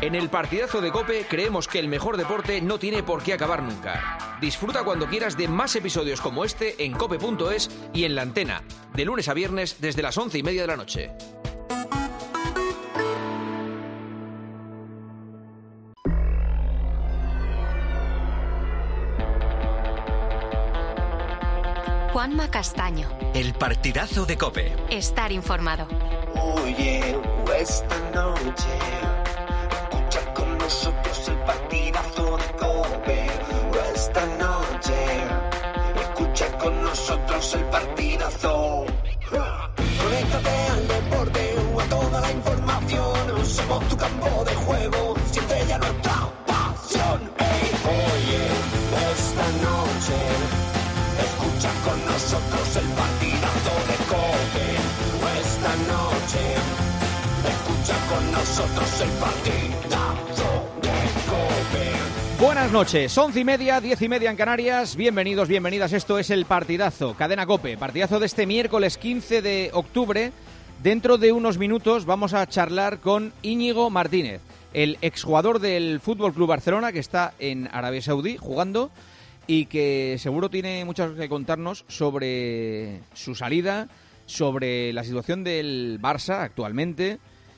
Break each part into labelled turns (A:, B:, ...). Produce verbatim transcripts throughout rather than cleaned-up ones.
A: En el partidazo de COPE creemos que el mejor deporte no tiene por qué acabar nunca. Disfruta cuando quieras de más episodios como este en cope punto es y en la antena, de lunes a viernes desde las once y media de la noche.
B: Juanma Castaño.
C: El partidazo de COPE.
B: Estar informado.
D: Oye, esta noche escucha con nosotros el partidazo de COPE. Esta noche escucha con nosotros el partidazo. Conéctate al deporte o a toda la información. Somos tu campo de juego, siempre ya nuestra pasión. Hey, oye, esta noche escucha con nosotros el partidazo de COPE. Esta noche escucha con nosotros el partidazo de COPE.
E: Buenas noches, once y media, diez y media en Canarias. Bienvenidos, bienvenidas. Esto es el partidazo, Cadena COPE. Partidazo de este miércoles quince de octubre. Dentro de unos minutos vamos a charlar con Íñigo Martínez, el exjugador del Fútbol Club Barcelona que está en Arabia Saudí jugando y que seguro tiene muchas cosas que contarnos sobre su salida, sobre la situación del Barça actualmente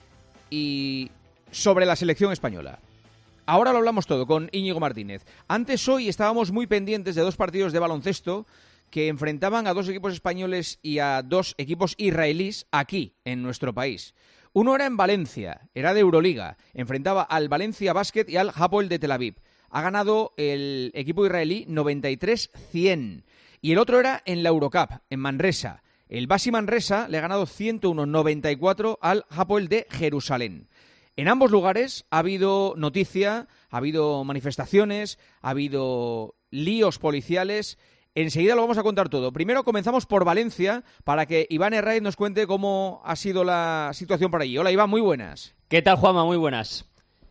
E: y sobre la selección española. Ahora lo hablamos todo con Íñigo Martínez. Antes, hoy, estábamos muy pendientes de dos partidos de baloncesto que enfrentaban a dos equipos españoles y a dos equipos israelíes aquí, en nuestro país. Uno era en Valencia, era de Euroliga, enfrentaba al Valencia Basket y al Hapoel de Tel Aviv. Ha ganado el equipo israelí noventa y tres a cien. Y el otro era en la Eurocup, en Manresa. El Basi Manresa le ha ganado ciento uno a noventa y cuatro al Hapoel de Jerusalén. En ambos lugares ha habido noticia, ha habido manifestaciones, ha habido líos policiales. Enseguida lo vamos a contar todo. Primero comenzamos por Valencia para que Iván Herraiz nos cuente cómo ha sido la situación por allí. Hola Iván, muy buenas.
F: ¿Qué tal, Juanma? Muy buenas.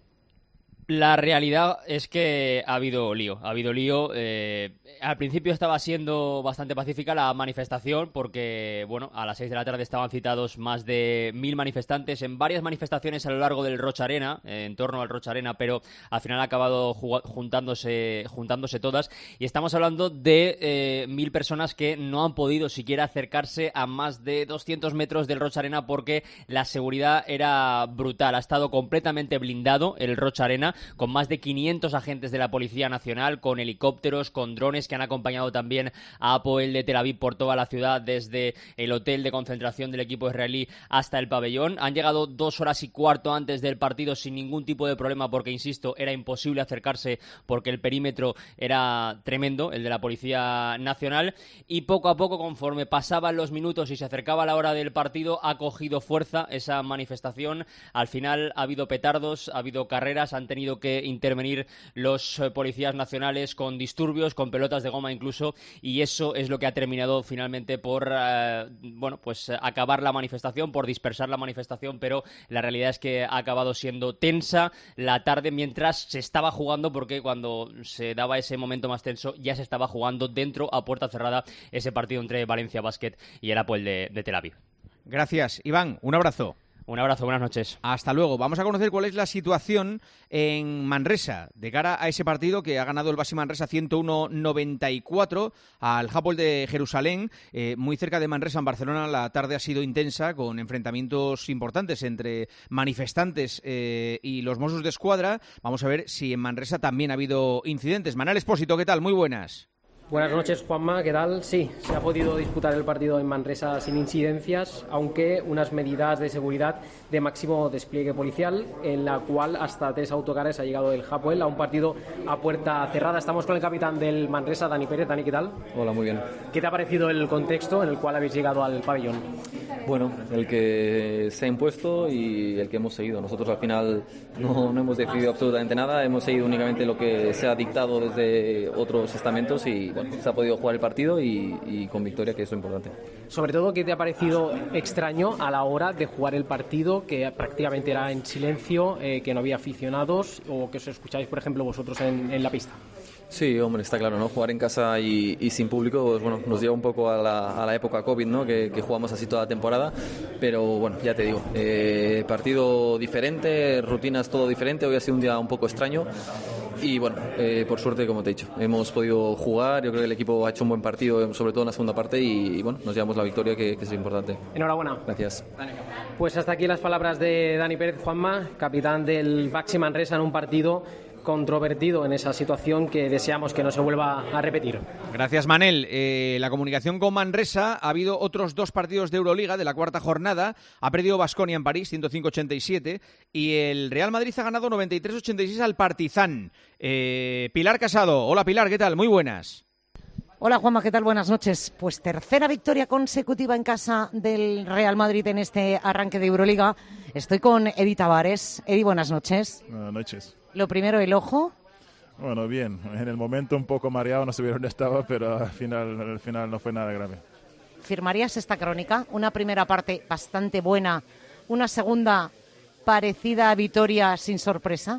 F: La realidad es que ha habido lío, ha habido lío. Eh, al principio estaba siendo bastante pacífica la manifestación porque, bueno, a las seis de la tarde estaban citados más de mil manifestantes en varias manifestaciones a lo largo del Roch Arena, eh, en torno al Roch Arena, pero al final ha acabado juntándose, juntándose todas y estamos hablando de eh, mil personas que no han podido siquiera acercarse a más de doscientos metros del Roch Arena porque la seguridad era brutal. Ha estado completamente blindado el Roch Arena, con más de quinientos agentes de la Policía Nacional, con helicópteros, con drones que han acompañado también a Hapoel de Tel Aviv por toda la ciudad, desde el hotel de concentración del equipo israelí hasta el pabellón. Han llegado dos horas y cuarto antes del partido sin ningún tipo de problema porque, insisto, era imposible acercarse porque el perímetro era tremendo, el de la Policía Nacional, y poco a poco, conforme pasaban los minutos y se acercaba la hora del partido, ha cogido fuerza esa manifestación. Al final ha habido petardos, ha habido carreras, han tenido que intervenir los eh, policías nacionales con disturbios, con pelotas de goma incluso, y eso es lo que ha terminado finalmente por eh, bueno, pues acabar la manifestación, por dispersar la manifestación, pero la realidad es que ha acabado siendo tensa la tarde mientras se estaba jugando, porque cuando se daba ese momento más tenso ya se estaba jugando dentro, a puerta cerrada, ese partido entre Valencia Basket y el Hapoel de, de Tel Aviv.
E: Gracias, Iván. Un abrazo.
F: Un abrazo, buenas noches.
E: Hasta luego. Vamos a conocer cuál es la situación en Manresa de cara a ese partido que ha ganado el Basi Manresa ciento uno a noventa y cuatro al Hapoel de Jerusalén. Eh, muy cerca de Manresa, en Barcelona, la tarde ha sido intensa con enfrentamientos importantes entre manifestantes eh, y los Mossos d'Esquadra. Vamos a ver si en Manresa también ha habido incidentes. Manel Espósito, ¿qué tal? Muy buenas.
G: Buenas noches, Juanma, ¿qué tal? Sí, se ha podido disputar el partido en Manresa sin incidencias, aunque unas medidas de seguridad de máximo despliegue policial, en la cual hasta tres autocares ha llegado el Hapoel a un partido a puerta cerrada. Estamos con el capitán del Manresa, Dani Pérez. Dani, ¿qué tal?
H: Hola, muy bien.
G: ¿Qué te ha parecido el contexto en el cual habéis llegado al pabellón?
H: Bueno, el que se ha impuesto y el que hemos seguido. Nosotros al final no, no hemos decidido absolutamente nada, hemos seguido únicamente lo que se ha dictado desde otros estamentos y bueno, se ha podido jugar el partido y, y con victoria, que es lo importante.
G: Sobre todo, ¿qué te ha parecido extraño a la hora de jugar el partido, que prácticamente era en silencio, eh, que no había aficionados o que os escucháis, por ejemplo, vosotros en, en la pista?
H: Sí, hombre, está claro, ¿no? Jugar en casa y, y sin público, pues bueno, nos lleva un poco a la, a la época COVID, ¿no? Que, que jugamos así toda la temporada, pero bueno, ya te digo, eh, partido diferente, rutinas todo diferente, hoy ha sido un día un poco extraño y bueno, eh, por suerte, como te he dicho, hemos podido jugar, yo creo que el equipo ha hecho un buen partido, sobre todo en la segunda parte y, y bueno, nos llevamos la victoria, que, que es importante.
G: Enhorabuena.
H: Gracias.
G: Pues hasta aquí las palabras de Dani Pérez, Juanma, capitán del Baxi Manresa en un partido controvertido en esa situación que deseamos que no se vuelva a repetir.
E: Gracias, Manel. Eh, la comunicación con Manresa, ha habido otros dos partidos de Euroliga de la cuarta jornada. Ha perdido Baskonia en París, ciento cinco a ochenta y siete, y el Real Madrid ha ganado noventa y tres a ochenta y seis al Partizan. Eh, Pilar Casado. Hola, Pilar, ¿qué tal? Muy buenas.
I: Hola, Juanma, ¿qué tal? Buenas noches. Pues tercera victoria consecutiva en casa del Real Madrid en este arranque de Euroliga. Estoy con Edi Tavares. Edi, buenas noches.
J: Buenas noches.
I: Lo primero, el ojo.
J: Bueno, bien. En el momento un poco mareado, no sabía dónde estaba, pero al final, al final no fue nada grave.
I: ¿Firmarías esta crónica? Una primera parte bastante buena, una segunda parecida a Vitoria sin sorpresa.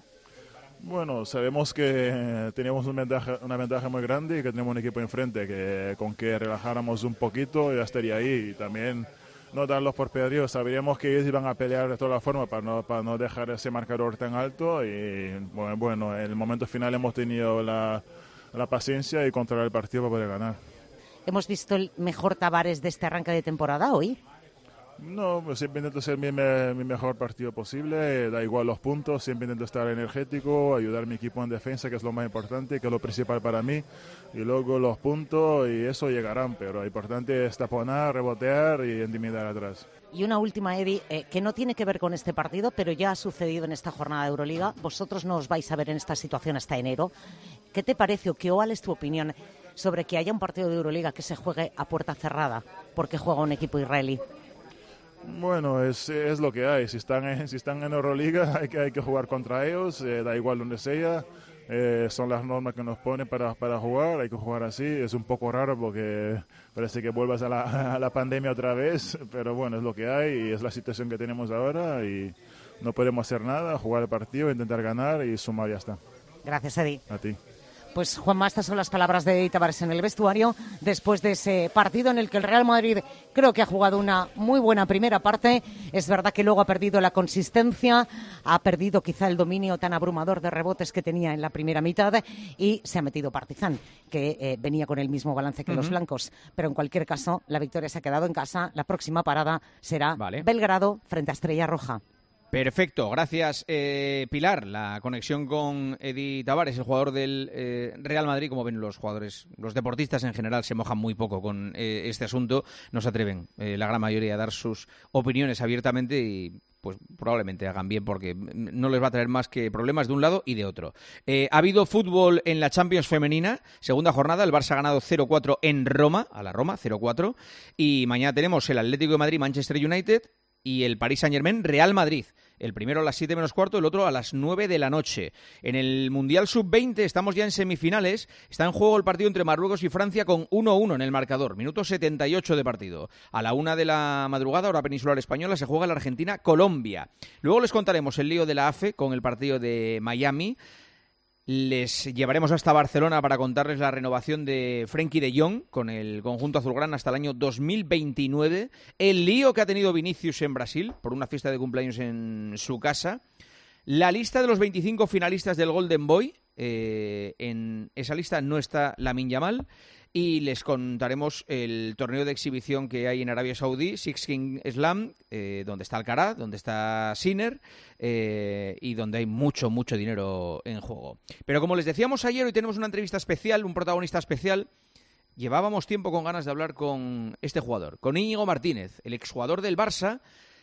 J: Bueno, sabemos que teníamos una ventaja, una ventaja muy grande y que tenemos un equipo enfrente que con que relajáramos un poquito ya estaría ahí. Y también no darlos por perdidos. Sabríamos que ellos iban a pelear de todas las formas para no, para no dejar ese marcador tan alto. Y bueno, bueno, en el momento final hemos tenido la, la paciencia y controlar el partido para poder ganar.
I: ¿Hemos visto el mejor Tavares de este arranque de temporada hoy?
J: No, pues siempre intento ser mi, mi mejor partido posible, da igual los puntos, siempre intento estar energético, ayudar a mi equipo en defensa, que es lo más importante, que es lo principal para mí, y luego los puntos y eso llegarán, pero lo importante es taponar, rebotear y intimidar atrás.
I: Y una última, Edi, eh, que no tiene que ver con este partido, pero ya ha sucedido en esta jornada de Euroliga. Vosotros no os vais a ver en esta situación hasta enero. ¿Qué te parece o qué cuál es tu opinión sobre que haya un partido de Euroliga que se juegue a puerta cerrada porque juega un equipo israelí?
J: Bueno, es, es lo que hay. Si están en, si están en Euroliga hay que, hay que jugar contra ellos, eh, da igual donde sea. Eh, son las normas que nos ponen para, para jugar, hay que jugar así. Es un poco raro porque parece que vuelvas a la, a la pandemia otra vez, pero bueno, es lo que hay y es la situación que tenemos ahora y no podemos hacer nada, jugar el partido, intentar ganar y sumar, ya está.
I: Gracias, Edi.
J: A ti.
I: Pues, Juanma, estas son las palabras de Edi Tavares en el vestuario después de ese partido en el que el Real Madrid creo que ha jugado una muy buena primera parte. Es verdad que luego ha perdido la consistencia, ha perdido quizá el dominio tan abrumador de rebotes que tenía en la primera mitad y se ha metido Partizan, que eh, venía con el mismo balance que uh-huh. los blancos. Pero en cualquier caso, la victoria se ha quedado en casa. La próxima parada será vale. Belgrado frente a Estrella Roja.
E: Perfecto, gracias eh, Pilar. La conexión con Edi Tavares, el jugador del eh, Real Madrid. Como ven, los jugadores, los deportistas en general se mojan muy poco con eh, este asunto. No se atreven eh, la gran mayoría a dar sus opiniones abiertamente y pues probablemente hagan bien porque no les va a traer más que problemas de un lado y de otro. Eh, ha habido fútbol en la Champions femenina, segunda jornada, el Barça ha ganado cero cuatro en Roma, a la Roma, cero cuatro, y mañana tenemos el Atlético de Madrid, Manchester United y el Paris Saint-Germain, Real Madrid. El primero a las siete menos cuarto, el otro a las nueve de la noche. En el Mundial sub veinte estamos ya en semifinales. Está en juego el partido entre Marruecos y Francia con uno a uno en el marcador. Minuto setenta y ocho de partido. A la una de la madrugada, hora peninsular española, se juega la Argentina-Colombia. Luego les contaremos el lío de la A F E con el partido de Miami. Les llevaremos hasta Barcelona para contarles la renovación de Frenkie de Jong con el conjunto azulgrana hasta el año dos mil veintinueve. El lío que ha tenido Vinicius en Brasil por una fiesta de cumpleaños en su casa. La lista de los veinticinco finalistas del Golden Boy. Eh, en esa lista no está Lamine Yamal. Y les contaremos el torneo de exhibición que hay en Arabia Saudí, Six King Slam, eh, donde está Alcaraz, donde está Sinner eh, y donde hay mucho, mucho dinero en juego. Pero como les decíamos ayer, hoy tenemos una entrevista especial, un protagonista especial. Llevábamos tiempo con ganas de hablar con este jugador, con Íñigo Martínez, el exjugador del Barça,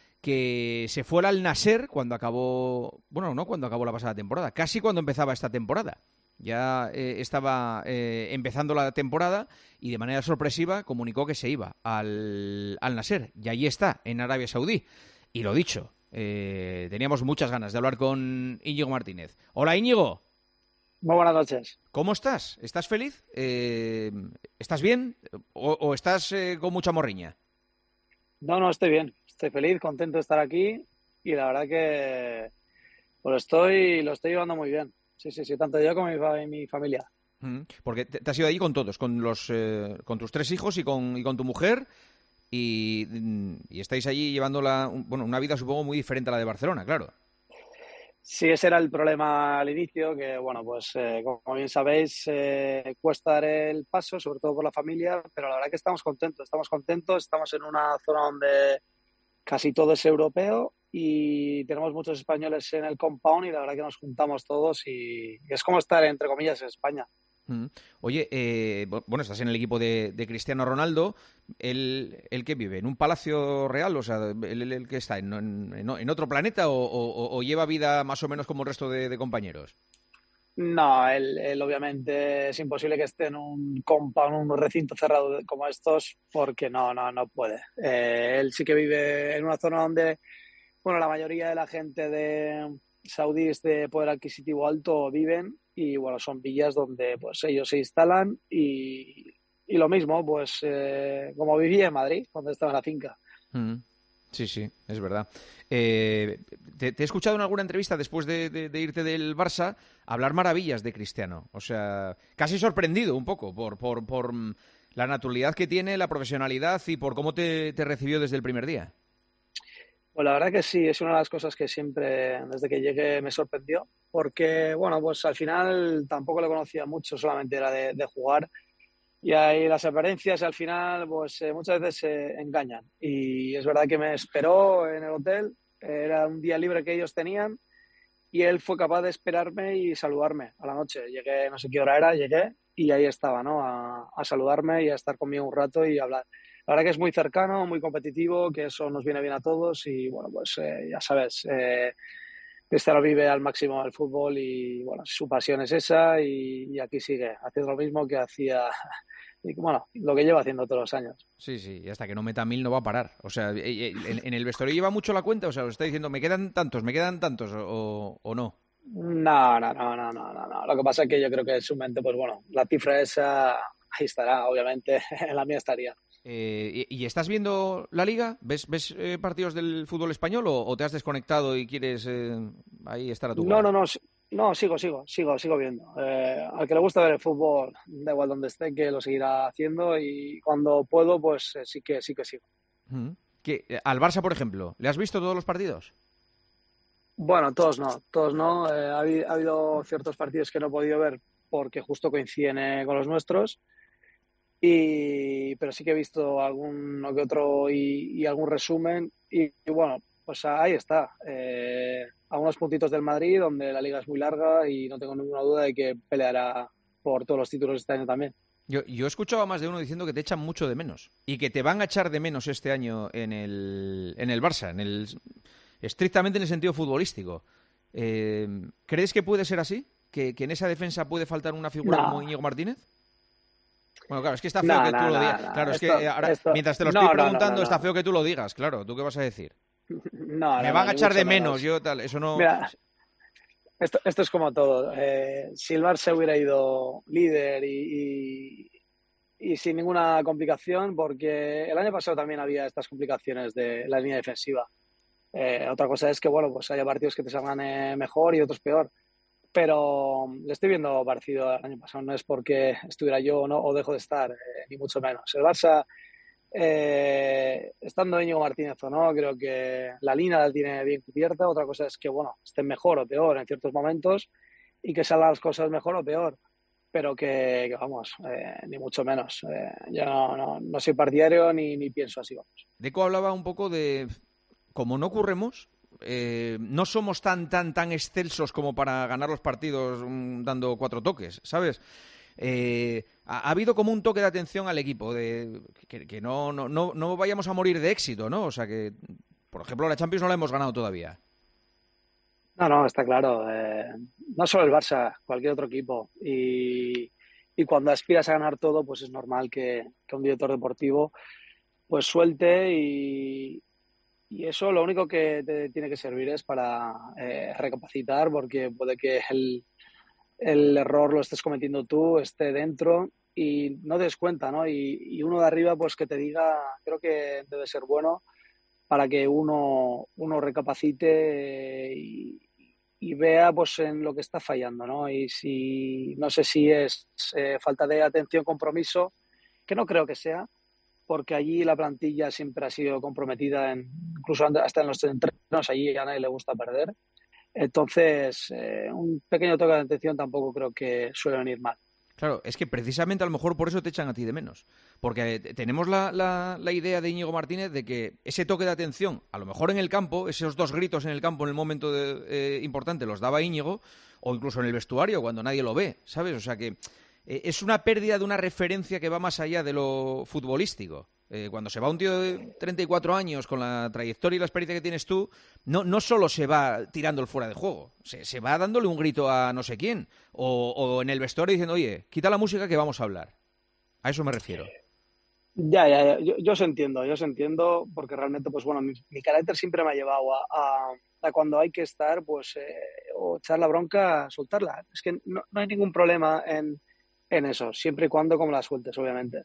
E: que se fue al Nasser cuando acabó, bueno, no cuando acabó la pasada temporada, casi cuando empezaba esta temporada. Ya eh, estaba eh, empezando la temporada y de manera sorpresiva comunicó que se iba al, al Nasser. Y allí está, en Arabia Saudí. Y lo dicho, eh, teníamos muchas ganas de hablar con Íñigo Martínez. Hola, Íñigo.
K: Muy buenas noches.
E: ¿Cómo estás? ¿Estás feliz? Eh, ¿Estás bien? ¿O, o estás eh, con mucha morriña?
K: No, no, estoy bien. Estoy feliz, contento de estar aquí y la verdad que pues estoy, lo estoy llevando muy bien. Sí, sí, sí, tanto yo como mi, mi familia.
E: Mm, porque te, te has ido allí con todos, con los, eh, con tus tres hijos y con, y con tu mujer, y, y estáis allí llevando la, un- bueno, una vida supongo muy diferente a la de Barcelona, claro.
K: Sí, ese era el problema al inicio, que bueno, pues eh, como bien sabéis, eh, cuesta dar el paso, sobre todo por la familia, pero la verdad que estamos contentos, estamos contentos, estamos en una zona donde casi todo es europeo y tenemos muchos españoles en el compound y la verdad que nos juntamos todos y, y es como estar, entre comillas, en España.
E: Mm. Oye, eh, bu- bueno, estás en el equipo de, de Cristiano Ronaldo. ¿El, el que vive? ¿En un palacio real? O sea, ¿el, el- el que está? ¿En, en- en otro planeta o, o- o lleva vida más o menos como el resto de, de compañeros?
K: No, él, él obviamente es imposible que esté en un compound, un recinto cerrado de- como estos, porque no, no, no puede. Eh, él sí que vive en una zona donde, bueno, la mayoría de la gente de saudíes de poder adquisitivo alto viven y, bueno, son villas donde pues ellos se instalan y, y lo mismo, pues eh, como vivía en Madrid cuando estaba en la finca.
E: Mm. Sí, sí, es verdad. Eh, te, te he escuchado en alguna entrevista después de, de- de irte del Barça hablar maravillas de Cristiano. O sea, casi sorprendido un poco por, por, por mm, la naturalidad que tiene, la profesionalidad y por cómo te, te recibió desde el primer día.
K: Pues la verdad que sí, es una de las cosas que siempre, desde que llegué, me sorprendió, porque, bueno, pues al final tampoco le conocía mucho, solamente era de, de jugar, y ahí las apariencias al final, pues eh, muchas veces se engañan. Y es verdad que me esperó en el hotel, era un día libre que ellos tenían, y él fue capaz de esperarme y saludarme a la noche. Llegué, no sé qué hora era, llegué, y ahí estaba, ¿no? A, a saludarme y a estar conmigo un rato y hablar. La verdad que es muy cercano, muy competitivo, que eso nos viene bien a todos y bueno, pues eh, ya sabes, eh, Cristiano vive al máximo el fútbol y bueno, su pasión es esa y, y aquí sigue haciendo lo mismo que hacía, y, bueno, lo que lleva haciendo todos los años.
E: Sí, sí, y hasta que no meta mil no va a parar. O sea, eh, eh, en, en el vestuario lleva mucho la cuenta, o sea, os está diciendo, me quedan tantos, me quedan tantos, o, o no.
K: No, no, no, no, no, no, no. Lo que pasa es que yo creo que en su mente, pues bueno, la cifra esa ahí estará, obviamente, en la mía estaría.
E: Eh, y, y estás viendo la liga? ¿Ves, ves eh, partidos del fútbol español o, o te has desconectado y quieres eh, ahí estar a tu
K: No,
E: bola?
K: no, no, s- no, sigo, sigo, sigo, sigo viendo. Eh, al que le gusta ver el fútbol, da igual donde esté, que lo seguirá haciendo y cuando puedo, pues eh, sí que sí que sigo.
E: Mm. ¿Qué, eh, al Barça, por ejemplo, ¿le has visto todos los partidos?
K: Bueno, todos no, todos no. Eh, ha, habi- ha habido ciertos partidos que no he podido ver porque justo coinciden eh, con los nuestros, y, pero sí que he visto alguno que otro y, y algún resumen. Y, y bueno, pues ahí está. Eh, a unos puntitos del Madrid, donde la liga es muy larga y no tengo ninguna duda de que peleará por todos los títulos este año también.
E: Yo, yo he escuchado a más de uno diciendo que te echan mucho de menos y que te van a echar de menos este año en el, en el Barça, en el, estrictamente en el sentido futbolístico. Eh, ¿Crees que puede ser así? ¿Que, que en esa defensa puede faltar una figura
K: No.
E: como Íñigo Martínez? Bueno, claro, es que está feo
K: No,
E: que
K: no,
E: tú lo
K: no,
E: digas.
K: no.
E: Claro, es
K: Esto-
E: que eh, ahora,
K: esto-
E: mientras te lo
K: no,
E: estoy
K: no, no,
E: preguntando,
K: no,
E: está
K: no.
E: feo que tú lo digas. Claro, ¿tú qué vas a decir?
K: No,
E: Me
K: no,
E: van
K: no,
E: a
K: ni
E: echar de
K: mucho
E: menos, yo tal, eso no...
K: Mira, esto, esto es como todo. Eh, si el Barça hubiera ido líder y, y, y sin ninguna complicación, porque el año pasado también había estas complicaciones de la línea defensiva. Eh, otra cosa es que, bueno, pues haya partidos que te salgan eh, mejor y otros peor. Pero le estoy viendo parecido al año pasado. No es porque estuviera yo o no, o dejo de estar, eh, ni mucho menos. El Barça, eh, estando Íñigo Martínez o no, creo que la línea la tiene bien cubierta. Otra cosa es que, bueno, estén mejor o peor en ciertos momentos y que salgan las cosas mejor o peor. Pero que, que vamos, eh, ni mucho menos. Eh, yo no, no, no soy partidario ni, ni pienso así, vamos.
E: Deco hablaba un poco de... Como no corremos, eh, no somos tan, tan, tan excelsos como para ganar los partidos mm, dando cuatro toques, ¿sabes? Eh, ha, ha habido como un toque de atención al equipo, de que, que no, no, no, no vayamos a morir de éxito, ¿no? O sea que, por ejemplo, la Champions no la hemos ganado todavía.
K: No, no, está claro. Eh, no solo el Barça, cualquier otro equipo. Y, y cuando aspiras a ganar todo, pues es normal que, que un director deportivo pues suelte y, y eso lo único que te tiene que servir es para eh, recapacitar, porque puede que el, el error lo estés cometiendo tú, esté dentro y no te des cuenta, ¿no? Y, y uno de arriba, pues que te diga, creo que debe ser bueno para que uno, uno recapacite y, y vea pues en lo que está fallando, ¿no? Y si no sé si es eh, falta de atención, compromiso, que no creo que sea, porque allí la plantilla siempre ha sido comprometida, en, incluso hasta en los entrenos, allí a nadie le gusta perder. Entonces, eh, un pequeño toque de atención tampoco creo que suele venir mal.
E: Claro, es que precisamente a lo mejor por eso te echan a ti de menos. Porque tenemos la, la, la idea de Íñigo Martínez de que ese toque de atención, a lo mejor en el campo, esos dos gritos en el campo en el momento de, eh, importante los daba Íñigo, o incluso en el vestuario cuando nadie lo ve, ¿sabes? O sea que eh, es una pérdida de una referencia que va más allá de lo futbolístico. Eh, cuando se va un tío de treinta y cuatro años con la trayectoria y la experiencia que tienes tú, no, no solo se va tirando el fuera de juego, se, se va dándole un grito a no sé quién, o, o en el vestuario diciendo, oye, quita la música que vamos a hablar. A eso me refiero.
K: Ya, ya, ya. Yo, yo os entiendo, yo os entiendo, porque realmente, pues bueno, mi, mi carácter siempre me ha llevado a, a, a cuando hay que estar, pues, eh, o echar la bronca, soltarla. Es que no, no hay ningún problema en, en eso, siempre y cuando como la sueltes, obviamente.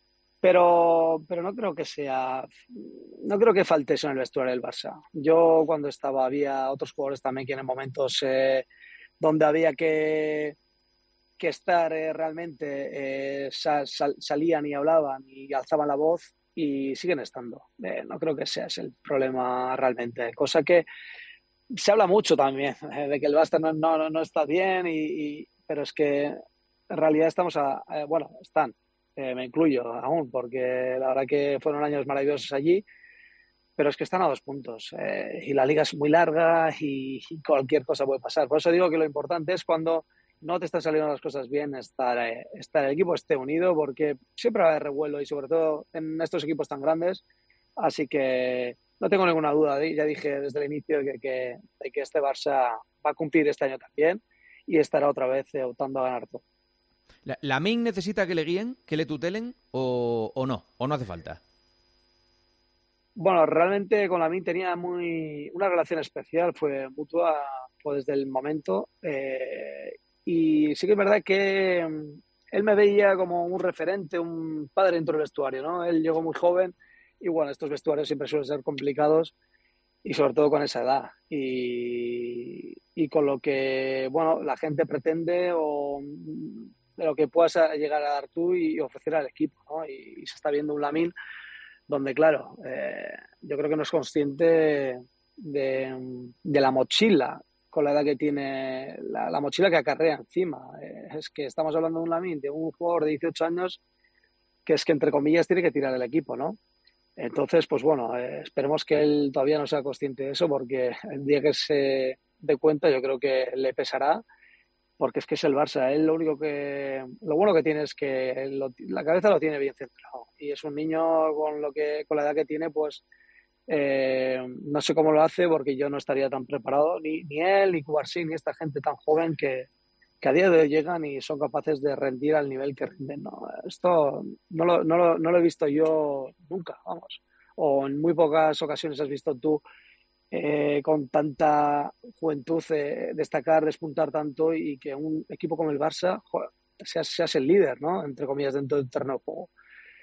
K: Pero, pero no creo que sea, no creo que falte eso en el vestuario del Barça. Yo cuando estaba, había otros jugadores también que en momentos eh, donde había que, que estar eh, realmente, eh, sal, sal, salían y hablaban y alzaban la voz y siguen estando. Eh, no creo que sea ese el problema realmente. Cosa que se habla mucho también, eh, de que el Barça no, no, no está bien, y, y, pero es que en realidad estamos a, a bueno, están. Eh, me incluyo aún, porque la verdad que fueron años maravillosos allí, pero es que están a dos puntos eh, y la liga es muy larga y, y cualquier cosa puede pasar. Por eso digo que lo importante es cuando no te están saliendo las cosas bien, estar, eh, estar el equipo esté unido, porque siempre va a haber revuelo y sobre todo en estos equipos tan grandes. Así que no tengo ninguna duda, ya dije desde el inicio que, que, de que este Barça va a cumplir este año también y estará otra vez eh, optando a ganar todo.
E: ¿La, la Main necesita que le guíen, que le tutelen o, o no? ¿O no hace falta?
K: Bueno, realmente con la Main tenía muy una relación especial, fue mutua, fue desde el momento. Eh, y sí que es verdad que él me veía como un referente, un padre dentro del vestuario, ¿no? Él llegó muy joven y bueno, estos vestuarios siempre suelen ser complicados y sobre todo con esa edad. Y, y con lo que, bueno, la gente pretende o de lo que puedas llegar a dar tú y ofrecer al equipo, ¿no? Y, y se está viendo un Lamine donde, claro, eh, yo creo que no es consciente de, de la mochila con la edad que tiene, la, la mochila que acarrea encima. Eh, es que estamos hablando de un Lamine, de un jugador de dieciocho años que es que, entre comillas, tiene que tirar el equipo, ¿no? Entonces, pues bueno, eh, esperemos que él todavía no sea consciente de eso, porque el día que se dé cuenta yo creo que le pesará, porque es que es el Barça. Él lo único que, lo bueno que tiene es que lo, la cabeza lo tiene bien centrado y es un niño con lo que, con la edad que tiene, pues eh, no sé cómo lo hace, porque yo no estaría tan preparado, ni, ni él, ni Cubarsí, ni esta gente tan joven que, que a día de hoy llegan y son capaces de rendir al nivel que rinden, ¿no? Esto no lo, no lo, no lo he visto yo nunca, vamos, o en muy pocas ocasiones has visto tú Eh, con tanta juventud eh, destacar, despuntar tanto y que un equipo como el Barça, joder, seas, seas el líder, ¿no? Entre comillas, dentro del terreno de juego.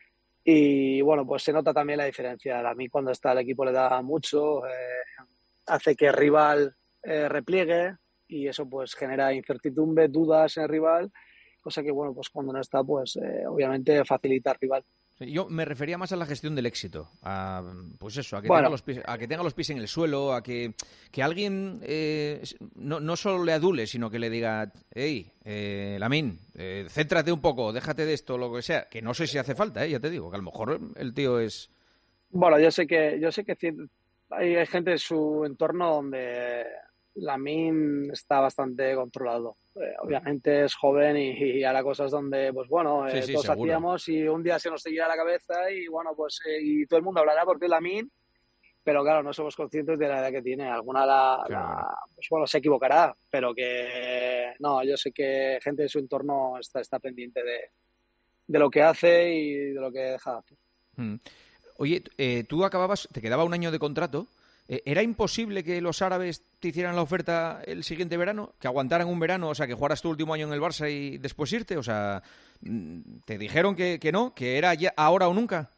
K: Y bueno, pues se nota también la diferencia. A mí cuando está el equipo le da mucho, eh, hace que el rival eh, repliegue y eso pues genera incertidumbre, dudas en el rival, cosa que bueno, pues cuando no está, pues eh, obviamente facilita al rival.
E: Yo me refería más a la gestión del éxito, a, pues eso, a que,
K: bueno.
E: tenga, los pies, a que tenga los pies en el suelo, a que, que alguien eh, no, no solo le adule, sino que le diga, hey, eh, Lamine, eh, céntrate un poco, déjate de esto, lo que sea, que no sé si hace falta, eh, ya te digo, que a lo mejor el tío es...
K: Bueno, yo sé que yo sé que hay, hay gente en su entorno donde Lamine está bastante controlado. Eh, obviamente es joven y, y hará cosas donde, pues bueno, eh,
E: sí, sí,
K: todos
E: seguro.
K: hacíamos y un día se nos seguirá la cabeza y bueno, pues eh, y todo el mundo hablará porque es Lamine, pero claro, no somos conscientes de la edad que tiene. Alguna la,
E: claro.
K: la pues bueno, se equivocará, pero que no, yo sé que gente de su entorno está, está pendiente de, de lo que hace y de lo que deja de hacer.
E: Hmm. Oye, eh, tú acababas, te quedaba un año de contrato. ¿Era imposible que los árabes te hicieran la oferta el siguiente verano? ¿Que aguantaran un verano? O sea, que jugaras tu último año en el Barça y después irte. O sea, ¿te dijeron que, que no? ¿Que era ya ahora o nunca?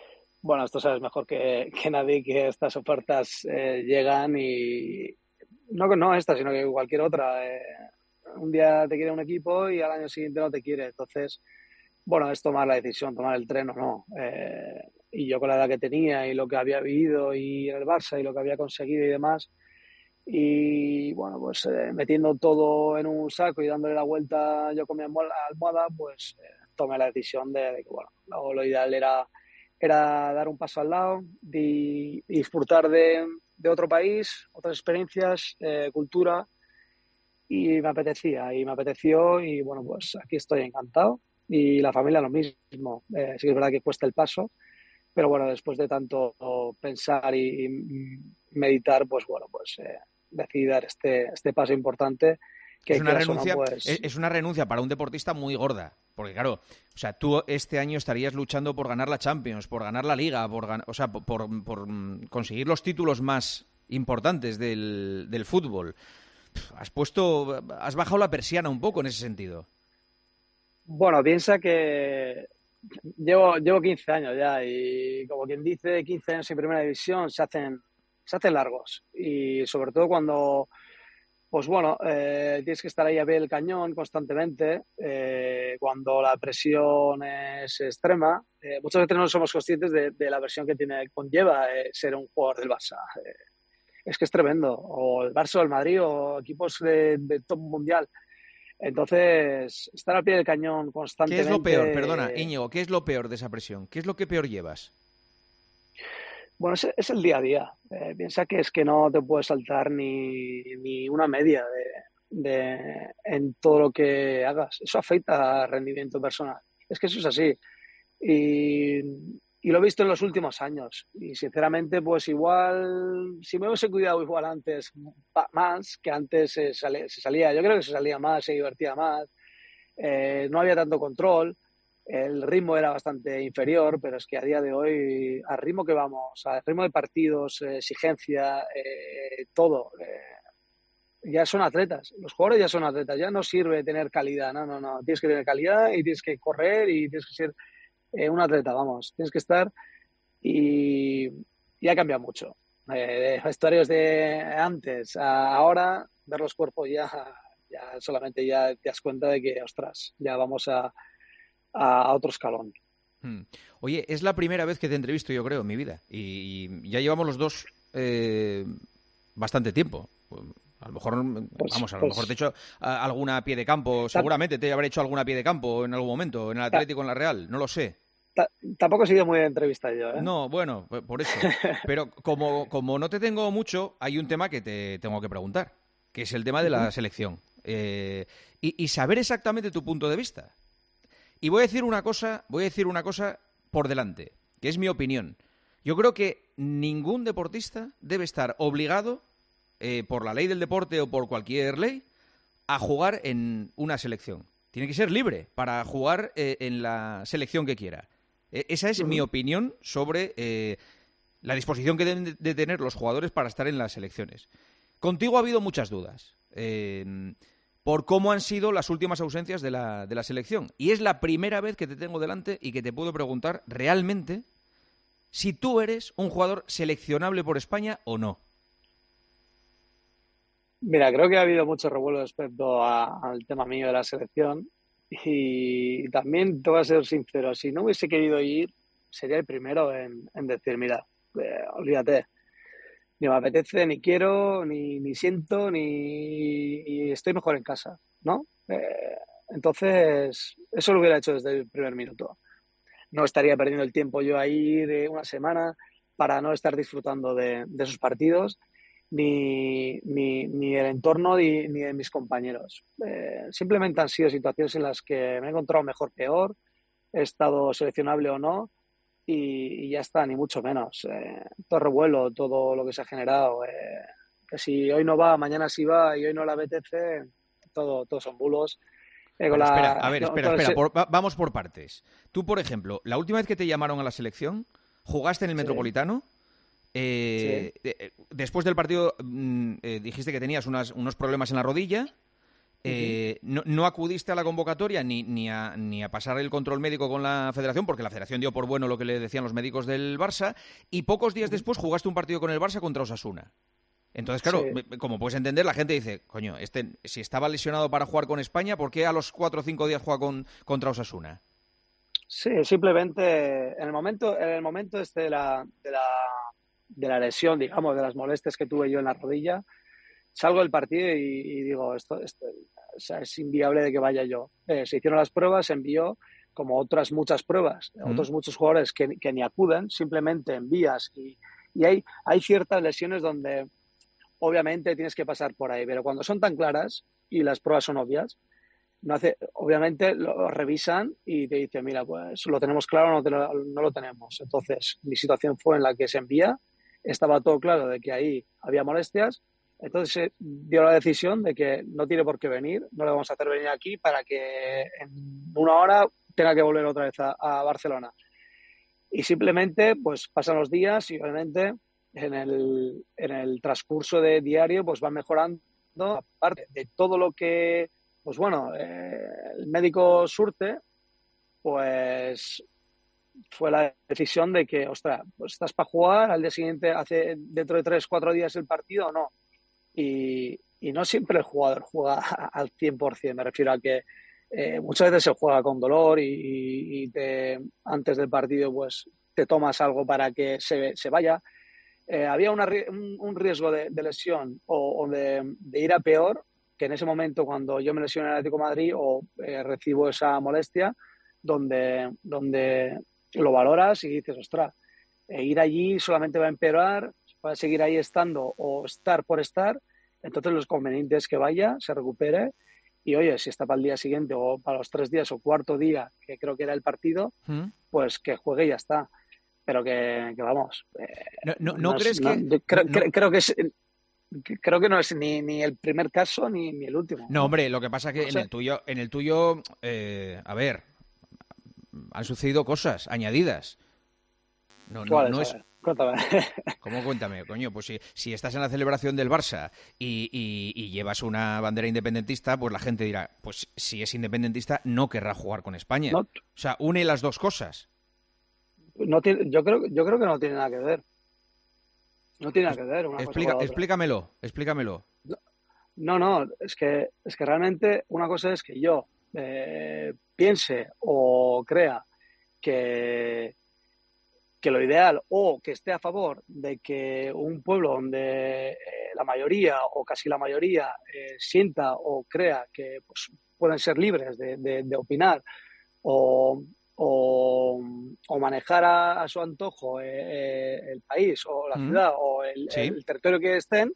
K: Bueno, esto sabes mejor que, que nadie que estas ofertas eh, llegan y no, no esta, sino que cualquier otra. Eh, un día te quiere un equipo y al año siguiente no te quiere. Entonces, bueno, es tomar la decisión, tomar el tren o no. Eh, y yo con la edad que tenía y lo que había vivido y en el Barça y lo que había conseguido y demás, y bueno, pues eh, metiendo todo en un saco y dándole la vuelta yo con mi almohada, pues eh, tomé la decisión de, de que, bueno, lo, lo ideal era, era dar un paso al lado, y, y disfrutar de, de otro país, otras experiencias, eh, cultura, y me apetecía, y me apeteció, y bueno, pues aquí estoy encantado, y la familia lo mismo. Eh, sí que es verdad que cuesta el paso, pero bueno, después de tanto pensar y, y meditar, pues bueno, pues eh, decidí dar este, este paso importante. Que
E: es una
K: quieras o
E: renuncia,
K: no, pues...
E: es, es una renuncia para un deportista muy gorda, porque claro, o sea, tú este año estarías luchando por ganar la Champions, por ganar la Liga, por gan- o sea, por, por, por conseguir los títulos más importantes del, del fútbol. Has puesto, has bajado la persiana un poco en ese sentido.
K: Bueno, piensa que llevo, llevo quince años ya, y como quien dice, quince años en primera división se hacen, se hacen largos, y sobre todo cuando, pues bueno, eh, tienes que estar ahí a pie del cañón constantemente, eh, cuando la presión es extrema. Eh, muchas veces no somos conscientes de, de la presión que tiene, conlleva eh, ser un jugador del Barça. Eh, es que es tremendo, o el Barça o el Madrid o equipos de, de top mundial. Entonces, estar al pie del cañón constantemente...
E: ¿Qué es lo peor? Perdona, Íñigo, ¿qué es lo peor de esa presión? ¿Qué es lo que peor llevas?
K: Bueno, es, es el día a día. Eh, piensa que es que no te puedes saltar ni, ni una media de, de, en todo lo que hagas. Eso afecta al rendimiento personal. Es que eso es así. Y, y lo he visto en los últimos años. Y sinceramente, pues igual, si me hubiese cuidado igual antes, más que antes se salía, se salía yo creo que se salía más, se divertía más, eh, no había tanto control, el ritmo era bastante inferior, pero es que a día de hoy, al ritmo que vamos, al ritmo de partidos, eh, exigencia, eh, todo, eh, ya son atletas, los jugadores ya son atletas, ya no sirve tener calidad, no, no, no, tienes que tener calidad y tienes que correr y tienes que ser eh, un atleta, vamos, tienes que estar, y, y ha cambiado mucho. Eh, de vestuarios de antes a ahora, ver los cuerpos ya, ya solamente ya te das cuenta de que, ostras, ya vamos a, a otro escalón.
E: Hmm. Oye, es la primera vez que te entrevisto, yo creo, en mi vida. Y, y ya llevamos los dos eh, bastante tiempo. A lo mejor, pues, vamos, a lo pues, mejor te he hecho a, alguna a pie de campo. Seguramente te habré hecho alguna a pie de campo en algún momento, en el Atlético, en la Real. No lo sé.
K: Tampoco he sido muy de entrevista yo, ¿eh?
E: No, bueno, por eso. Pero como, como no te tengo mucho, hay un tema que te tengo que preguntar, que es el tema de la uh-huh. selección. Eh, y, y saber exactamente tu punto de vista. Y voy a decir una cosa, voy a decir una cosa por delante, que es mi opinión. Yo creo que ningún deportista debe estar obligado, eh, por la ley del deporte o por cualquier ley, a jugar en una selección. Tiene que ser libre para jugar eh, en la selección que quiera. Eh, esa es uh-huh. mi opinión sobre eh, la disposición que deben de tener los jugadores para estar en las selecciones. Contigo ha habido muchas dudas eh, por cómo han sido las últimas ausencias de la, de la selección. Y es la primera vez que te tengo delante y que te puedo preguntar realmente si tú eres un jugador seleccionable por España o no.
K: Mira, creo que ha habido mucho revuelo respecto a, al tema mío de la selección. Y también te voy a ser sincero, si no hubiese querido ir, sería el primero en, en decir, mira, eh, olvídate, ni me apetece, ni quiero, ni, ni siento, ni y estoy mejor en casa, ¿no? Eh, entonces, eso lo hubiera hecho desde el primer minuto. No estaría perdiendo el tiempo yo ahí de una semana para no estar disfrutando de, de esos partidos, Ni, ni, ni el entorno ni, ni de mis compañeros. Eh, simplemente han sido situaciones en las que me he encontrado mejor, peor, he estado seleccionable o no, y, y ya está, ni mucho menos. Eh, todo revuelo, todo lo que se ha generado, eh, que si hoy no va, mañana sí va, y hoy no le apetece, todo, todo son bulos. Eh,
E: bueno,
K: la...
E: Espera, a ver, espera,
K: no,
E: espera,
K: entonces...
E: por, va, vamos por partes. Tú, por ejemplo, la última vez que te llamaron a la selección, ¿jugaste en el
K: sí.
E: Metropolitano? Eh, sí. eh, después del partido eh, dijiste que tenías unas, unos problemas en la rodilla, eh, uh-huh. no, no acudiste a la convocatoria ni, ni, a, ni a pasar el control médico con la federación, porque la federación dio por bueno lo que le decían los médicos del Barça, y pocos días uh-huh. después jugaste un partido con el Barça contra Osasuna. Entonces, claro,
K: Sí.
E: como puedes entender, la gente dice, coño, este si estaba lesionado para jugar con España, ¿por qué a los cuatro o cinco días juega con, contra Osasuna?
K: Sí, simplemente en el momento, en el momento este de la, de la, de la lesión, digamos, de las molestias que tuve yo en la rodilla, salgo del partido y, y digo, esto, esto o sea, es inviable de que vaya yo. Eh, se hicieron las pruebas, se envió, como otras muchas pruebas,
E: Mm.
K: otros muchos jugadores que, que ni acuden, simplemente envías y, y hay, hay ciertas lesiones donde obviamente tienes que pasar por ahí, pero cuando son tan claras y las pruebas son obvias, no hace, obviamente lo revisan y te dicen, mira, pues lo tenemos claro o no, te lo- no lo tenemos. Entonces, mi situación fue en la que se envía, estaba todo claro de que ahí había molestias, entonces se dio la decisión de que no tiene por qué venir, no le vamos a hacer venir aquí para que en una hora tenga que volver otra vez a, a Barcelona. Y simplemente, pues pasan los días y obviamente en el, en el transcurso de diario, pues van mejorando, aparte de todo lo que, pues bueno, eh, el médico surte, pues fue la decisión de que, ostras, pues estás para jugar, al día siguiente, hace dentro de tres, cuatro días el partido o no. Y, y no siempre el jugador juega al cien por ciento, me refiero a que eh, muchas veces se juega con dolor y, y, y te, antes del partido pues te tomas algo para que se, se vaya. Eh, había una, un, un riesgo de, de lesión o, o de, de ir a peor, que en ese momento cuando yo me lesioné en el Atlético de Madrid o eh, recibo esa molestia, donde, donde lo valoras y dices, ostras, eh, ir allí solamente va a empeorar, va a seguir ahí estando o estar por estar, entonces lo conveniente es que vaya, se recupere y oye, si está para el día siguiente o para los tres días o cuarto día, que creo que era el partido,
E: ¿Mm?
K: pues que juegue y ya está. Pero que, que vamos. Eh,
E: ¿No, no, no
K: no es-
E: crees
K: no-
E: que...?
K: yo creo,
E: no-
K: creo- creo que es, creo que no es ni, ni el primer caso ni, ni el último.
E: No, hombre, lo que pasa es que
K: No
E: en
K: sé.
E: el tuyo, en el tuyo, eh, a ver, han sucedido cosas añadidas. No, no,
K: ¿Cuál
E: no
K: es?
E: es.
K: A ver, cuéntame.
E: ¿Cómo cuéntame, coño? Pues si, si estás en la celebración del Barça y, y- y llevas una bandera independentista, pues la gente dirá, pues si es independentista no querrá jugar con España.
K: No.
E: O sea, une las dos cosas.
K: No tiene, yo, creo, yo creo que no tiene nada que ver. No tiene nada que ver una cosa
E: Explica,
K: con la otra.
E: explícamelo, explícamelo.
K: No, no, es que, es que realmente una cosa es que yo eh, piense o crea que, que lo ideal o que esté a favor de que un pueblo donde eh, la mayoría o casi la mayoría eh, sienta o crea que pues, pueden ser libres de, de- de opinar o, o, o manejar a, a su antojo eh, eh, el país o la
E: Mm.
K: ciudad o el,
E: Sí.
K: el territorio que estén,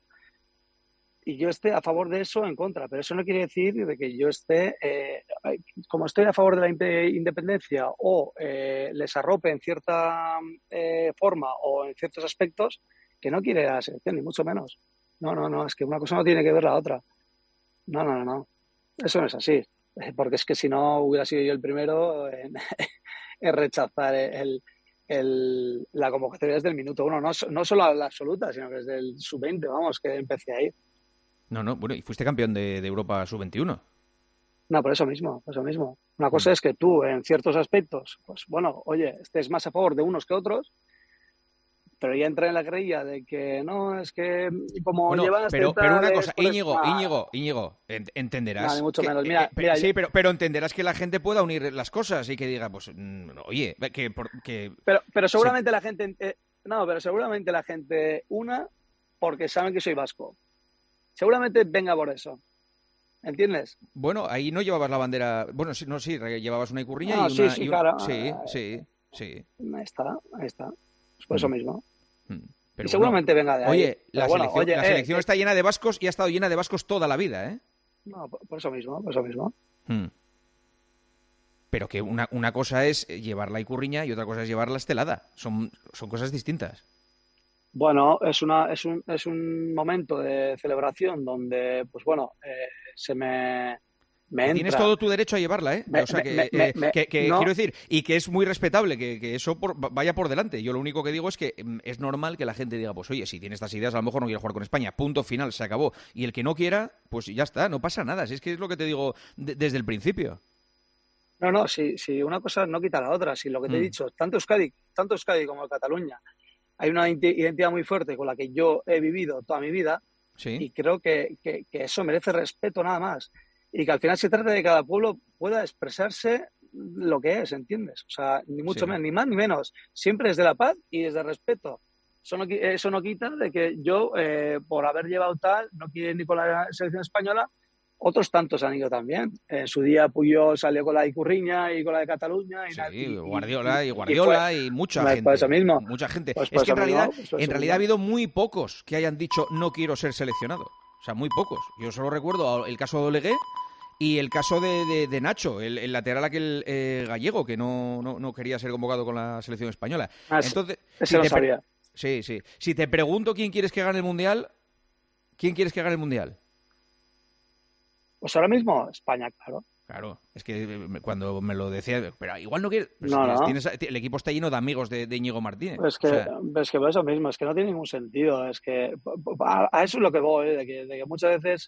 K: y yo esté a favor de eso o en contra, pero eso no quiere decir de que yo esté, eh, como estoy a favor de la inde- independencia o eh, les arrope en cierta eh, forma o en ciertos aspectos, que no quiere la selección, ni mucho menos. No, no, no, es que una cosa no tiene que ver la otra. No, no, no, no. Eso no es así, eh, porque es que si no hubiera sido yo el primero en, en rechazar el, el- la convocatoria desde el minuto uno, no, so- no solo a la absoluta, sino que desde el sub veinte, vamos, que empecé ahí.
E: No, no, bueno, y fuiste campeón de, de Europa sub veintiuno.
K: No, por eso mismo, por eso mismo. Una cosa es que tú, en ciertos aspectos, pues bueno, oye, estés más a favor de unos que otros, pero ya entra en la grilla de que no, es que como
E: Bueno,
K: llevaste
E: pero, pero una
K: tal,
E: cosa,
K: es por eso.
E: Íñigo,
K: Ah,
E: Íñigo, Íñigo, ent- entenderás.
K: No, ni mucho
E: que-
K: menos. Mira,
E: eh, pe-
K: mira,
E: sí,
K: yo-
E: pero, pero entenderás que la gente pueda unir las cosas y que diga, pues, mm, oye, que, por- que
K: Pero, pero seguramente la gente, eh, no, pero seguramente la gente una porque saben que soy vasco. Seguramente venga por eso. ¿Entiendes?
E: bueno, ahí no llevabas la bandera. Bueno, sí, no, sí, re- llevabas una icurriña
K: No,
E: y
K: sí,
E: una.
K: sí,
E: y un-
K: claro.
E: Sí, sí, sí.
K: Ahí está, ahí está. Pues por eso
E: Mm.
K: mismo.
E: Mm.
K: Y
E: Pero
K: seguramente
E: bueno,
K: venga de ahí.
E: oye,
K: Pero
E: la
K: bueno,
E: selección,
K: oye,
E: la
K: eh,
E: selección
K: eh,
E: está llena de vascos y ha estado llena de vascos toda la vida, ¿eh?
K: No, por, por eso mismo, por eso mismo.
E: Mm. Pero que una, una cosa es llevar la icurriña y otra cosa es llevar la estelada. Son, son cosas distintas.
K: Bueno, es una, es un, es un momento de celebración donde, pues bueno, eh, se me, me
E: Que
K: entra.
E: tienes todo tu derecho a llevarla, ¿eh?
K: Me-
E: o sea, que,
K: me- me-
E: eh,
K: me-
E: que- que
K: no.
E: quiero decir, y que es muy respetable que, que eso por- vaya por delante. Yo lo único que digo es que mm, es normal que la gente diga, pues oye, si tiene estas ideas, a lo mejor no quiere jugar con España. Punto final, se acabó. Y el que no quiera, pues ya está, no pasa nada. Si es que es lo que te digo de- desde el principio.
K: No, no, si, si una cosa no quita la otra. Si lo que te he
E: Mm.
K: dicho, tanto Euskadi, tanto Euskadi como Cataluña hay una identidad muy fuerte con la que yo he vivido toda mi vida,
E: sí.
K: y creo que, que, que eso merece respeto nada más. Y que al final se trata de que cada pueblo pueda expresarse lo que es, ¿entiendes? O sea, ni mucho
E: Sí.
K: menos, ni más ni menos. Siempre desde la paz y desde el respeto. Eso no, eso no quita de que yo, eh, por haber llevado tal, no quiero ir ni con la selección española, otros tantos han ido también. En su día Puyol salió con la de Icurriña y con la de Cataluña. Y
E: Sí,
K: y,
E: Guardiola y,
K: y,
E: Guardiola
K: y,
E: y,
K: fue,
E: y mucha
K: pues,
E: gente.
K: Por eso mismo.
E: Mucha gente.
K: Pues,
E: es
K: pues
E: que en realidad,
K: mismo, pues,
E: en realidad ha habido muy pocos que hayan dicho no quiero ser seleccionado. O sea, muy pocos. Yo solo recuerdo el caso de Olegué y el caso de, de, de Nacho, el, el lateral aquel eh, gallego que no, no, no quería ser convocado con la selección española.
K: Ah,
E: Entonces,
K: ese
E: si
K: lo
E: te
K: sabía.
E: Sí, sí. Si te pregunto quién quieres que gane el Mundial, ¿quién quieres que gane el Mundial?
K: Pues ahora mismo España, claro.
E: Claro, es que cuando me lo decía, pero igual no quieres, pues
K: no,
E: tienes,
K: no.
E: tienes, el equipo está lleno de amigos de, de Íñigo Martínez.
K: Es que,
E: o sea,
K: es que por eso mismo, es que no tiene ningún sentido. Es que a, a eso es lo que voy, de que, de que muchas veces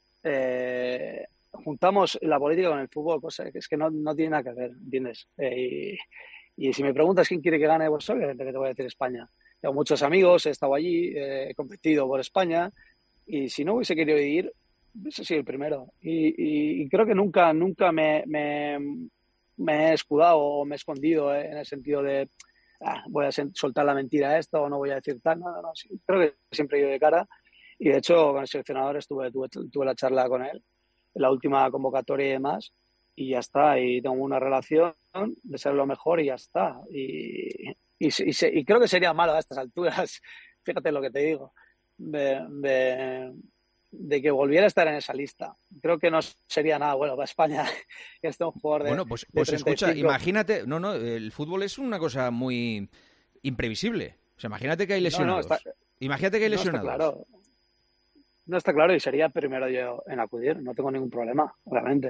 K: eh, juntamos la política con el fútbol, cosa que es que no, no tiene nada que ver, ¿entiendes? Eh, y, y si me preguntas quién quiere que gane, pues obviamente que te voy a decir España. Tengo muchos amigos, he estado allí, eh, he competido por España, y si no hubiese querido ir, hubiese sido el primero. Y, y, y creo que nunca, nunca me, me, me he escudado o me he escondido eh, en el sentido de ah, voy a soltar la mentira a esto o no voy a decir tal. No, no, no. Sí, creo que siempre he ido de cara. Y de hecho, con el seleccionador estuve, tuve, tuve la charla con él, en la última convocatoria y demás, y ya está. Y tengo una relación de ser lo mejor y ya está. Y, y, y, se, y creo que sería malo a estas alturas, fíjate lo que te digo, de, de, de que volviera a estar en esa lista. Creo que no sería nada bueno para España que esté un jugador de
E: bueno, pues,
K: de
E: pues
K: treinta y cinco.
E: Escucha, imagínate, no, no, el fútbol es una cosa muy imprevisible. O sea, imagínate que hay lesionados.
K: No, no, está,
E: imagínate que hay lesionados.
K: No está claro. No está claro y sería primero yo en acudir. No tengo ningún problema, obviamente.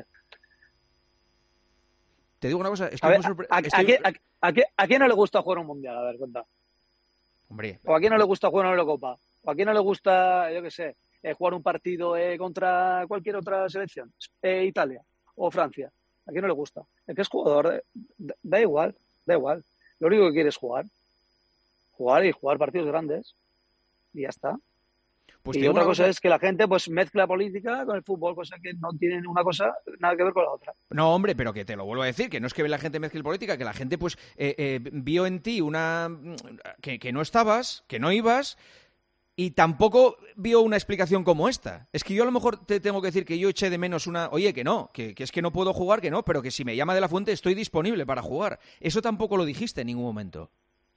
E: Te digo una cosa. Estoy
K: a, ver,
E: muy sorpre...
K: a,
E: estoy...
K: a, qué, a, a, qué, ¿A quién no le gusta jugar un mundial? A ver, cuenta.
E: Hombre.
K: ¿O a quién no le gusta jugar una Eurocopa? ¿O a quién no le gusta, yo qué sé, eh, jugar un partido eh, contra cualquier otra selección? Eh, Italia o Francia. ¿A quién no le gusta? El que es jugador, eh, da igual, da igual. Lo único que quiere es jugar. Jugar y jugar partidos grandes. Y ya está. Pues y otra cosa, cosa es que la gente pues mezcla política con el fútbol, cosa que no tienen una cosa nada que ver con la otra.
E: No, hombre, pero que te lo vuelvo a decir, que no es que la gente mezcle política, que la gente pues eh, eh, vio en ti una que, que no estabas, que no ibas, y tampoco vio una explicación como esta. Es que yo a lo mejor te tengo que decir que yo eché de menos una, oye, que no, que, que es que no puedo jugar, que no, pero que si me llama de la Fuente estoy disponible para jugar. Eso tampoco lo dijiste en ningún momento.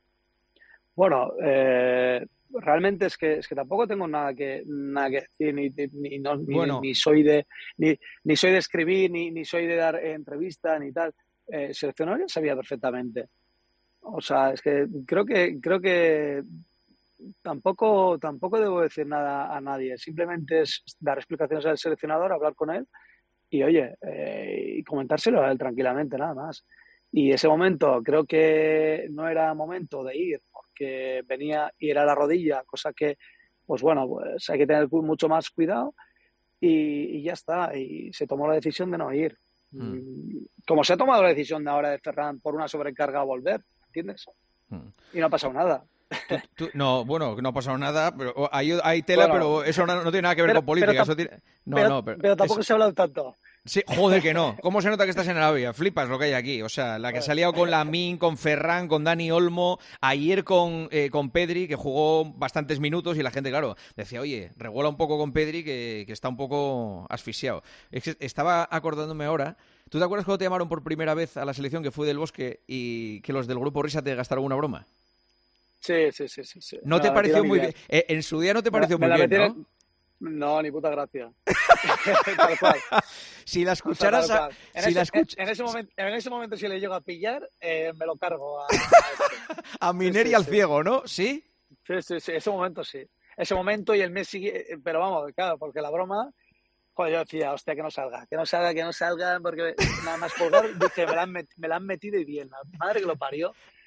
K: Bueno, eh... realmente es que es que tampoco tengo nada que nada que decir ni ni, no, ni, bueno. ni soy de ni, ni soy de escribir ni, ni soy de dar entrevistas ni tal. Eh, seleccionador ya sabía perfectamente. O sea, es que creo que creo que tampoco tampoco debo decir nada a nadie. Simplemente es dar explicaciones al seleccionador, hablar con él y oye eh, y comentárselo a él tranquilamente, nada más. Y ese momento creo que no era momento de ir porque venía y era la rodilla, cosa que, pues bueno, pues hay que tener mucho más cuidado y, y ya está. Y se tomó la decisión de no ir. Mm. Como se ha tomado la decisión de ahora de Ferran por una sobrecarga a volver, ¿entiendes? Mm. Y no ha pasado nada.
E: ¿Tú, tú, no, bueno, no ha pasado nada, pero hay, hay tela, bueno, pero eso no, no tiene nada que ver
K: pero,
E: con política.
K: Pero,
E: eso tiene... no,
K: pero,
E: no, pero,
K: pero tampoco
E: es...
K: se ha hablado tanto.
E: Sí, joder que no. ¿Cómo se nota que estás en Arabia? Flipas lo que hay aquí. O sea, la que se ha liado con Lamine, con Ferran, con Dani Olmo, ayer con, eh, con Pedri, que jugó bastantes minutos y la gente, claro, decía, oye, revuela un poco con Pedri, que, que está un poco asfixiado. Es que estaba acordándome ahora. ¿Tú te acuerdas cuando te llamaron por primera vez a la selección que fue del Bosque y que los del Grupo Risa te gastaron una broma?
K: Sí, sí, sí. sí, sí.
E: ¿No me te pareció muy bien? Eh, en su día no te pareció
K: me,
E: muy
K: me
E: bien,
K: ¿no? No, ni puta gracia. Tal cual.
E: Si la escucharas... O sea, a...
K: en,
E: si
K: ese,
E: la escuch...
K: en, ese momento, en ese momento, si le llego a pillar, eh, me lo cargo. A,
E: a, a Miner sí, y al sí. ciego, ¿no? ¿Sí?
K: Sí, sí, sí. Ese momento sí. Ese momento y el mes siguiente... Pero vamos, claro, porque la broma... Joder, yo decía, hostia, que no salga, que no salga, que no salga, porque nada más colgar, dije, me la han, met, me la han metido y bien, la madre que lo parió.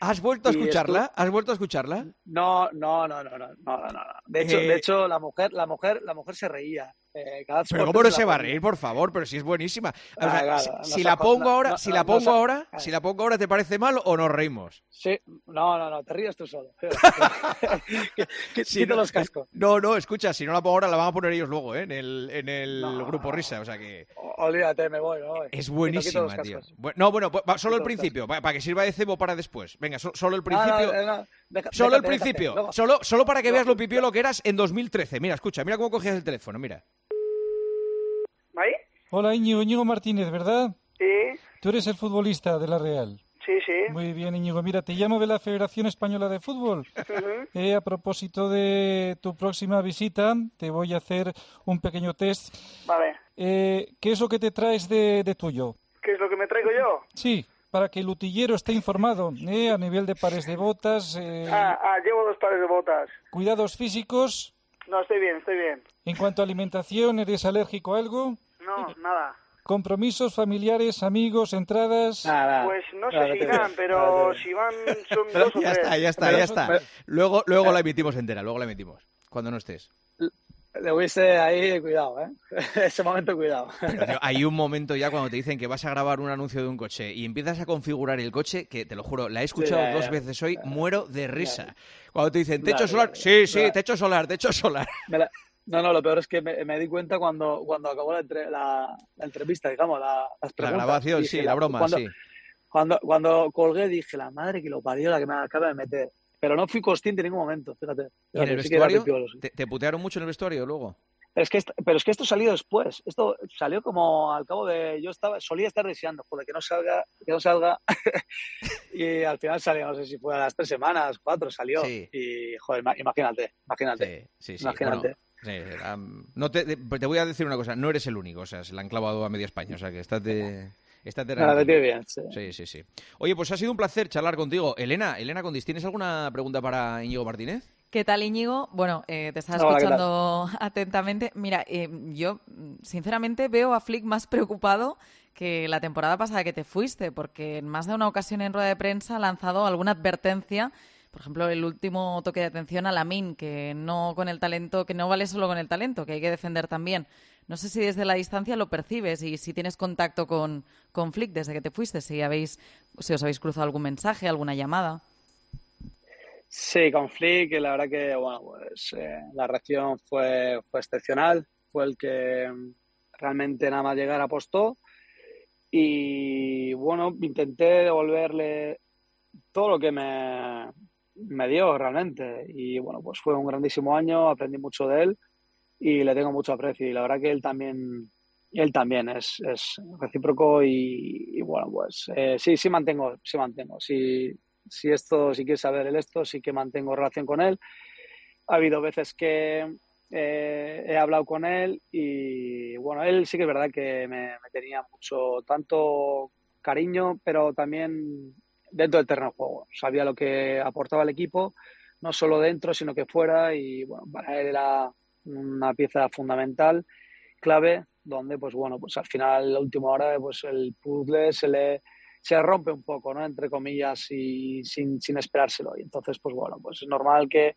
E: ¿Has vuelto a
K: Y
E: escucharla?
K: estu-
E: ¿Has vuelto a escucharla?
K: No, no, no, no, no, no, no, no. De hecho,
E: Eh,
K: de hecho, la mujer, la mujer, la mujer se reía. Eh, cada
E: Pero
K: Sports
E: cómo no
K: se
E: se
K: la
E: va a
K: ponía.
E: reír, por favor, pero si es buenísima. O
K: Ah,
E: sea,
K: claro,
E: si,
K: no
E: si
K: se
E: la
K: jo-
E: pongo
K: no-
E: ahora,
K: no-
E: si
K: no-
E: la
K: no
E: pongo
K: se-
E: ahora,
K: eh.
E: si la pongo ahora, ¿te parece mal o nos reímos?
K: Sí, no, no, no, te ríes tú solo. Quí-
E: Si
K: Quita
E: no-
K: los cascos.
E: No, no, escucha, si no la pongo ahora la van a poner ellos luego, ¿eh? En el, en el
K: No.
E: grupo Risa, o sea que
K: O- Olvídate, me voy, me voy.
E: es
K: Quito-
E: buenísima,
K: quito los
E: tío.
K: cascos.
E: Bu- No, bueno, pues, va, solo el
K: Quito los
E: principio, para que sirva de cebo para después. Venga, so- solo el
K: No, no,
E: principio.
K: eh, no, deja-
E: Solo el
K: déjate, déjate.
E: principio,
K: Luego-
E: solo, solo para que
K: luego-
E: veas lo pipiolo que eras en dos mil trece. Mira, escucha, mira cómo cogías el teléfono, mira.
L: ¿Ahí?
M: Hola, Íñigo, Íñigo Martínez, ¿verdad?
L: Sí,
M: Tú eres el futbolista de La Real.
L: sí, sí.
M: Muy bien, Íñigo. Mira, te llamo de la Federación Española de Fútbol.
L: Ujú.
M: Eh, a propósito de tu próxima visita, te voy a hacer un pequeño test.
L: Vale.
M: Eh, ¿Qué es lo que te traes de, de tuyo?
L: ¿Qué es lo que me traigo yo?
M: Sí, para que el utillero esté informado, eh, a nivel de pares de botas, eh,
L: Ah, ah, llevo dos pares de botas.
M: cuidados físicos.
L: No, estoy bien, estoy bien.
M: En cuanto a alimentación, ¿eres alérgico a algo?
L: No, nada.
M: Compromisos familiares, amigos, entradas.
K: Nada.
L: Pues no sé
K: Nada,
L: si
K: te
L: irán,
K: digo.
L: pero
K: Nada, te
L: si van son dos o
E: Ya
L: tres.
E: está, ya está,
K: Pero-
E: ya está.
K: pero-
E: Luego, luego la emitimos entera, luego la emitimos. Cuando no estés.
K: Le hubiese ahí, cuidado, ¿eh? Ese momento, cuidado.
E: Pero, tío, hay un momento ya cuando te dicen que vas a grabar un anuncio de un coche y empiezas a configurar el coche, que te lo juro, la he escuchado
K: Sí, ya,
E: dos
K: ya.
E: veces hoy, muero de risa. Cuando te dicen, techo
K: Ya,
E: solar,
K: ya,
E: sí, sí,
K: ya.
E: techo solar, techo solar.
K: Me la- No, no, lo peor es que me, me di cuenta cuando, cuando acabó la, entre- la, la entrevista, digamos, la, las
E: La
K: preguntas.
E: grabación,
K: Dije,
E: sí, la broma,
K: cuando,
E: sí.
K: Cuando, cuando colgué dije, la madre que lo parió, la que me acaba de meter. Pero no fui consciente en ningún momento, fíjate.
E: ¿Y en el
K: fíjate, sí que era
E: vestuario?
K: pipiolo, sí.
E: ¿Te, te putearon mucho en el vestuario luego?
K: Es que esto- pero es que esto salió después. Esto salió como al cabo de. Yo estaba, solía estar deseando, joder, que no salga, que no salga. Y al final salió, no sé si fue a las tres semanas, cuatro, salió.
E: Sí.
K: Y, joder, ima- imagínate, imagínate.
E: Sí, sí.
K: Imagínate.
E: Bueno, sí, am, no te, te te voy a decir una cosa, no eres el único, o sea, se la han clavado a media España, o sea, que estate, estate
K: Me la metí
E: tranquilo.
K: bien, sí.
E: Sí, sí, sí. Oye, pues ha sido un placer charlar contigo. Elena, Elena Condis, ¿tienes alguna pregunta para Íñigo Martínez?
N: ¿Qué tal, Íñigo? Bueno, eh, te estaba
K: Hola, ¿qué tal?
N: escuchando atentamente. Mira, eh, yo sinceramente veo a Flick más preocupado que la temporada pasada que te fuiste, porque en más de una ocasión en rueda de prensa ha lanzado alguna advertencia. Por ejemplo, el último toque de atención a Lamine, que no con el talento, que no vale solo con el talento, que hay que defender también. No sé si desde la distancia lo percibes y si tienes contacto con, con Flick desde que te fuiste, si habéis, si os habéis cruzado algún mensaje, alguna llamada.
K: Sí, con Flick, la verdad que bueno, pues eh, la reacción fue, fue excepcional, fue el que mm, realmente nada más llegar apostó y bueno, intenté devolverle todo lo que me, me dio realmente y bueno, pues fue un grandísimo año, aprendí mucho de él y le tengo mucho aprecio y la verdad que él también, él también es, es recíproco y, y bueno, pues eh, sí, sí mantengo, sí mantengo, sí. Si esto, si quieres saber el esto, sí que mantengo relación con él. Ha habido veces que eh, he hablado con él y bueno, él sí que es verdad que me, me tenía mucho, tanto cariño, pero también dentro del terreno de juego. Sabía lo que aportaba el equipo, no solo dentro, sino que fuera y bueno, para él era una pieza fundamental, clave, donde pues bueno, pues al final, la última hora, pues el puzzle se le se rompe un poco, ¿no? Entre comillas, y sin, sin esperárselo. Y entonces, pues bueno, pues es normal que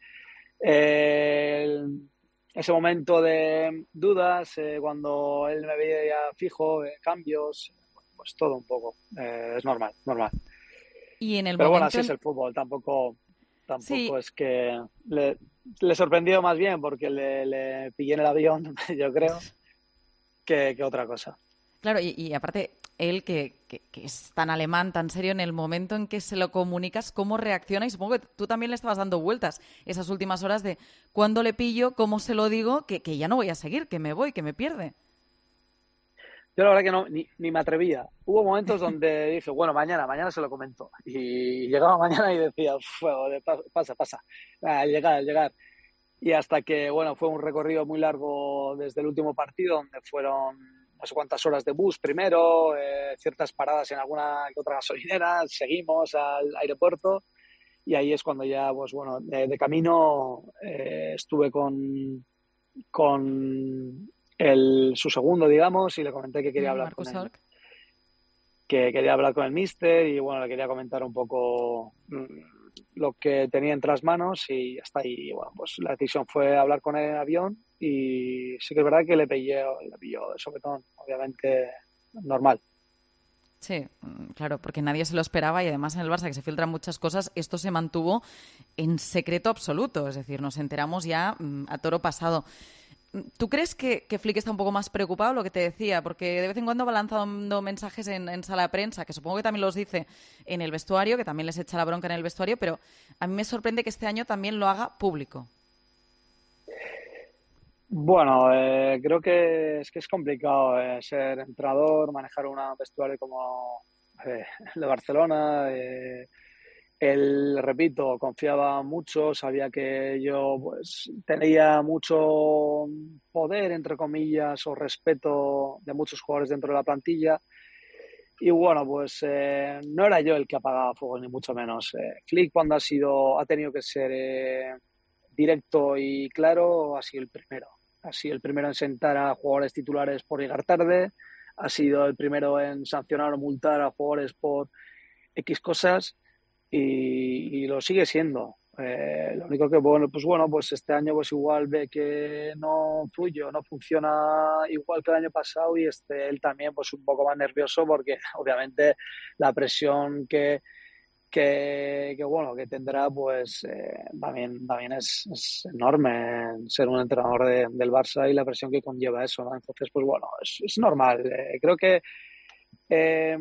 K: eh, el- ese momento de dudas, eh, cuando él me veía ya fijo, eh, cambios, pues todo un poco. Eh, es normal, normal.
N: Y en el
K: Pero bueno,
N: momento
K: así es
N: en-
K: el fútbol. Tampoco, tampoco
N: Sí.
K: es que le, le sorprendió más bien porque le, le pillé en el avión, yo creo, que, que otra cosa.
N: Claro, y, y aparte, él que, que- que es tan alemán, tan serio, en el momento en que se lo comunicas, ¿cómo reacciona? Y supongo que tú también le estabas dando vueltas esas últimas horas de cuándo le pillo, cómo se lo digo, que, que ya no voy a seguir, que me voy, que me pierde.
K: Yo la verdad que no, ni, ni me atrevía. Hubo momentos donde dije, bueno, mañana, mañana se lo comento. Y llegaba mañana y decía, fuego, pasa, pasa, al llegar, al llegar. Y hasta que, bueno, fue un recorrido muy largo desde el último partido, donde fueron no sé cuántas horas de bus primero, eh, ciertas paradas en alguna que otra gasolinera, seguimos al aeropuerto y ahí es cuando ya, pues bueno, de, de camino eh, estuve con, con el, su segundo, digamos, y le comenté que quería hablar
N: Marcus
K: con él.
N: Ork.
K: que quería hablar con el míster y bueno, le quería comentar un poco lo que tenía entre las manos y hasta ahí. Bueno, pues la decisión fue hablar con él en avión y sí que es verdad que le pillé, le pilló de sopetón, obviamente normal.
N: Sí, claro, porque nadie se lo esperaba y además en el Barça, que se filtran muchas cosas, esto se mantuvo en secreto absoluto, es decir, nos enteramos ya mm, a toro pasado. ¿Tú crees que, que Flick está un poco más preocupado, lo que te decía? Porque de vez en cuando va lanzando mensajes en, en sala de prensa, que supongo que también los dice en el vestuario, que también les echa la bronca en el vestuario, pero a mí me sorprende que este año también lo haga público.
K: Bueno, eh, creo que es que es complicado eh, ser entrenador, manejar un vestuario como eh, el de Barcelona. Eh, él, repito, confiaba mucho, sabía que yo pues tenía mucho poder, entre comillas, o respeto de muchos jugadores dentro de la plantilla. Y bueno, pues eh, no era yo el que apagaba fuego, ni mucho menos. Eh, Flick, cuando ha sido, ha tenido que ser eh, directo y claro, ha sido el primero. Ha sido el primero en sentar a jugadores titulares por llegar tarde, ha sido el primero en sancionar o multar a jugadores por X cosas y, y lo sigue siendo. Eh, lo único que, bueno, pues bueno, pues este año pues igual ve que no fluye o no funciona igual que el año pasado y este él también pues un poco más nervioso porque obviamente la presión que Que, que bueno que tendrá pues eh, también también es, es enorme ser un entrenador de, del Barça y la presión que conlleva eso, ¿no? Entonces pues bueno es, es normal. Eh, creo que eh,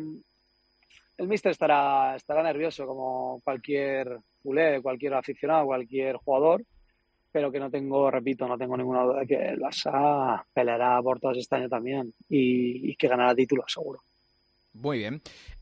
K: el míster estará estará nervioso como cualquier culé, cualquier aficionado, cualquier jugador, pero que no tengo, repito, no tengo ninguna duda de que el Barça peleará por todos este año también y, y que ganará títulos seguro.
E: Muy bien.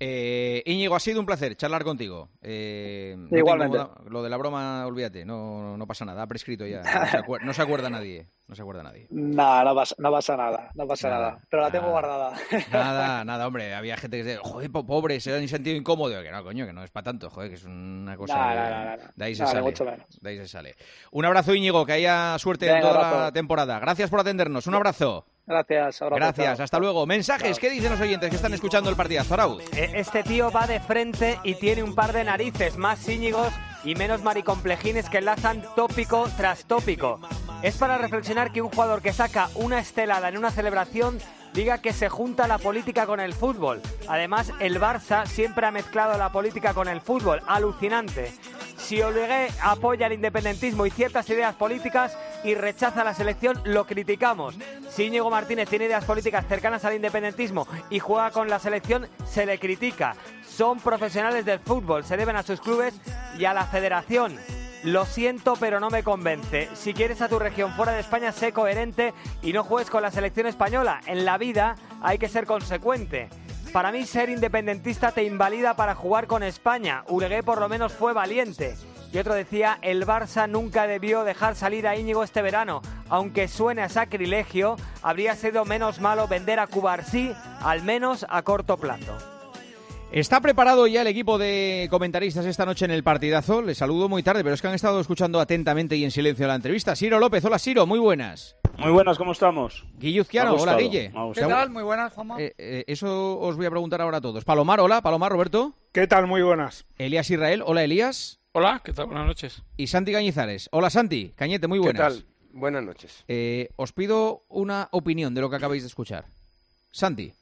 E: Eh, Íñigo, ha sido un placer charlar contigo. Eh, no
K: Igualmente.
E: tengo, lo de la broma, olvídate, no, no pasa nada, ha prescrito ya. No se, acuer, no se acuerda nadie. No se acuerda nadie.
K: No, no pasa, no pasa nada, no pasa nada. nada pero la tengo
E: nada,
K: guardada.
E: Nada, nada, hombre. Había gente que dice, joder, pobre, se da un sentido incómodo. Que no, coño, que no es para tanto, joder, que es una cosa.
K: No,
E: de,
K: no, no, no.
E: de ahí se
K: no,
E: sale.
K: Mucho menos.
E: De ahí se sale. Un abrazo, Íñigo, que haya suerte Venga, en toda abrazo. la temporada. Gracias por atendernos. Un abrazo.
K: Gracias, abrazo,
E: Gracias,
K: chao.
E: hasta luego. Mensajes, ¿qué dicen los oyentes que están escuchando el partidazo? Arauz.
O: Este tío va de frente y tiene un par de narices, más Íñigos y menos maricomplejines que enlazan tópico tras tópico. Es para reflexionar que un jugador que saca una estelada en una celebración diga que se junta la política con el fútbol. Además, el Barça siempre ha mezclado la política con el fútbol. Alucinante. Si Olegué apoya el independentismo y ciertas ideas políticas y rechaza la selección, lo criticamos. Si Íñigo Martínez tiene ideas políticas cercanas al independentismo y juega con la selección, se le critica. Son profesionales del fútbol, se deben a sus clubes y a la federación. Lo siento, pero no me convence. Si quieres a tu región fuera de España, sé coherente y no juegues con la selección española. En la vida hay que ser consecuente. Para mí, ser independentista te invalida para jugar con España. Uregué por lo menos fue valiente. Y otro decía, el Barça nunca debió dejar salir a Íñigo este verano. Aunque suene a sacrilegio, habría sido menos malo vender a Cubarsí, al menos a corto plazo.
E: Está preparado ya el equipo de comentaristas esta noche en el partidazo. Les saludo muy tarde, pero es que han estado escuchando atentamente y en silencio la entrevista. Siro López, hola Siro, muy buenas.
P: Muy buenas, ¿cómo estamos?
E: Guilluzquiano, hola Guille.
Q: ¿Qué tal? Muy buenas, Juanma.
E: Eh, eh, eso os voy a preguntar ahora a todos. Palomar, hola. Palomar, Roberto.
Q: ¿Qué tal? Muy buenas.
E: Elías Israel, hola Elías.
R: Hola, ¿qué tal? Buenas noches.
E: Y Santi Cañizares, hola Santi. Cañete, muy buenas.
S: ¿Qué tal? Buenas noches.
E: Eh, os pido una opinión de lo que acabáis de escuchar. Santi.